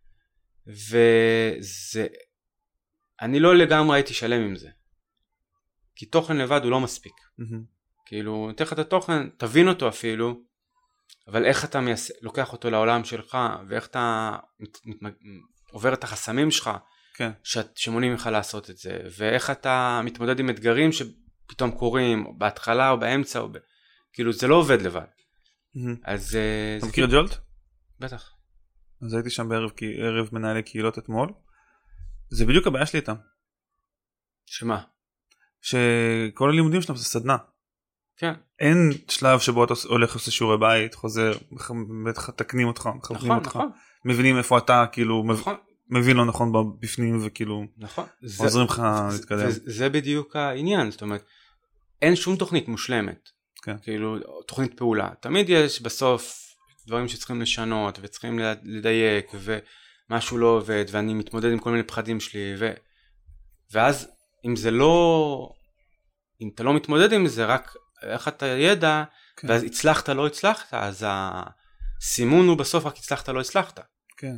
וזה, אני לא לגמרי הייתי שלם עם זה. כי תוכן לבד הוא לא מספיק. כאילו, נתן לך את התוכן, תבין אותו אפילו, אבל איך אתה לוקח אותו לעולם שלך, ואיך אתה עובר את החסמים שלך, כן. שמונעים לך לעשות את זה, ואיך אתה מתמודד עם אתגרים שפתאום קורים, או בהתחלה או באמצע, כאילו זה לא עובד לבד. אז אתה מכיר את ג'ולט? בטח. אז הייתי שם בערב מנהלי קהילות אתמול, זה בדיוק הבעיה שלי איתם. שמה? שכל הלימודים שלנו זה סדנה. כן. אין שלב שבו אתה הולך לעשות שיעורי בית, חוזר, בטח תקנים אותך, מכוונים אותך, נכון. מבינים איפה אתה כאילו נכון. מבין לא נכון בפנים וכאילו נכון. עוזרים לך להתקדם. זה בדיוק העניין, זאת אומרת, אין שום תוכנית מושלמת, כן. כאילו תוכנית פעולה, תמיד יש בסוף דברים שצריכים לשנות וצריכים לדייק ומשהו לא עובד ואני מתמודד עם כל מיני פחדים שלי ואז אם זה לא, אם אתה לא מתמודד עם זה רק איך אתה ידע, כן. ואז הצלחת לא הצלחת, אז הסימון הוא בסוף רק הצלחת לא הצלחת. כן.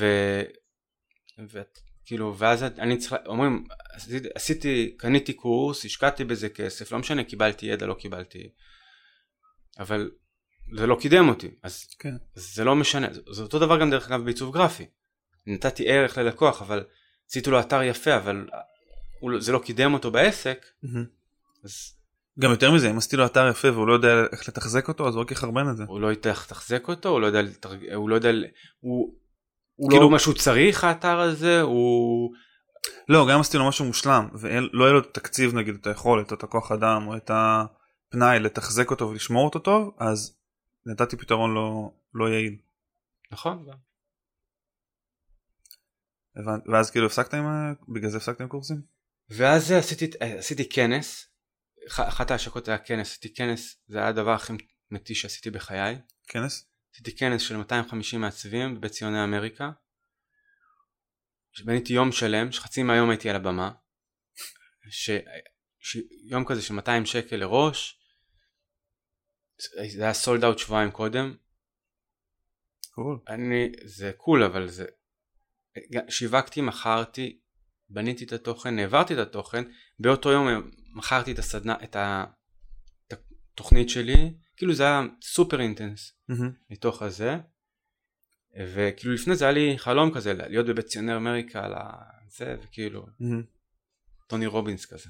כאילו, ואז אני צריך, אומרים, קניתי קורס, השקעתי בזה כסף, לא משנה, קיבלתי ידע, לא קיבלתי, אבל זה לא קידם אותי, אז כן. זה לא משנה, זה אותו דבר גם דרך אגב בעיצוב גרפי, נתתי ערך ללקוח, אבל עשיתי לו אתר יפה, אבל זה לא קידם אותו בעסק, אז... גם יותר מזה, אם עשיתי לו אתר יפה והוא לא יודע איך לתחזק אותו, אז הוא רק יחרבן את זה. הוא לא יודע איך לתחזק אותו, הוא לא יודע, הוא כאילו... לא מה שהוא צריך האתר הזה, הוא... לא, גם עשיתי לו משהו מושלם, ולא היה לו תקציב נגיד, את היכולת, או את הכוח אדם, או את הפנאי לתחזק אותו ולשמור אותו טוב, אז נתתי פתרון לא יעיל. נכון. ואז כאילו בגלל זה הפסקת עם קורסים? ואז עשיתי כנס, אחת ההשקות היה כנס, עשיתי כנס, זה היה הדבר הכי מתיש שעשיתי בחיי. כנס? עשיתי כנס של 250 מעצבים בבית ציוני אמריקה, שבניתי יום שלם, שחצי מהיום הייתי על הבמה, יום כזה של 200 שקל לראש, זה היה סולד אאוט שבועיים קודם. קול. זה קול, אבל זה... שיווקתי, מכרתי, בניתי את התוכן, העברתי את התוכן, באותו יום מכרתי את הסדנה, את התוכנית שלי, כאילו זה היה סופר אינטנס מתוך הזה, וכאילו לפני זה היה לי חלום כזה, להיות בבית ציוני אמריקה על זה, וכאילו טוני רובינס כזה.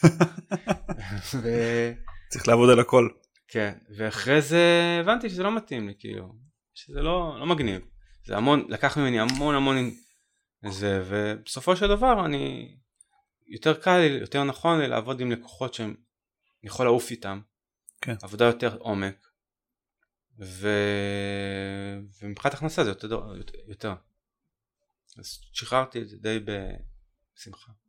צריך לעבוד על הכל. כן, ואחרי זה הבנתי שזה לא מתאים לי, כאילו, שזה לא מגניב, זה המון, לקח ממני המון זה, ובסופו של דבר אני יותר קל לי, יותר נכון לי לעבוד עם לקוחות שאני יכול לעוף איתם, כן. עבודה יותר עומק, ומבחינת הכנסה זה יותר. אז שחררתי את זה די בשמחה.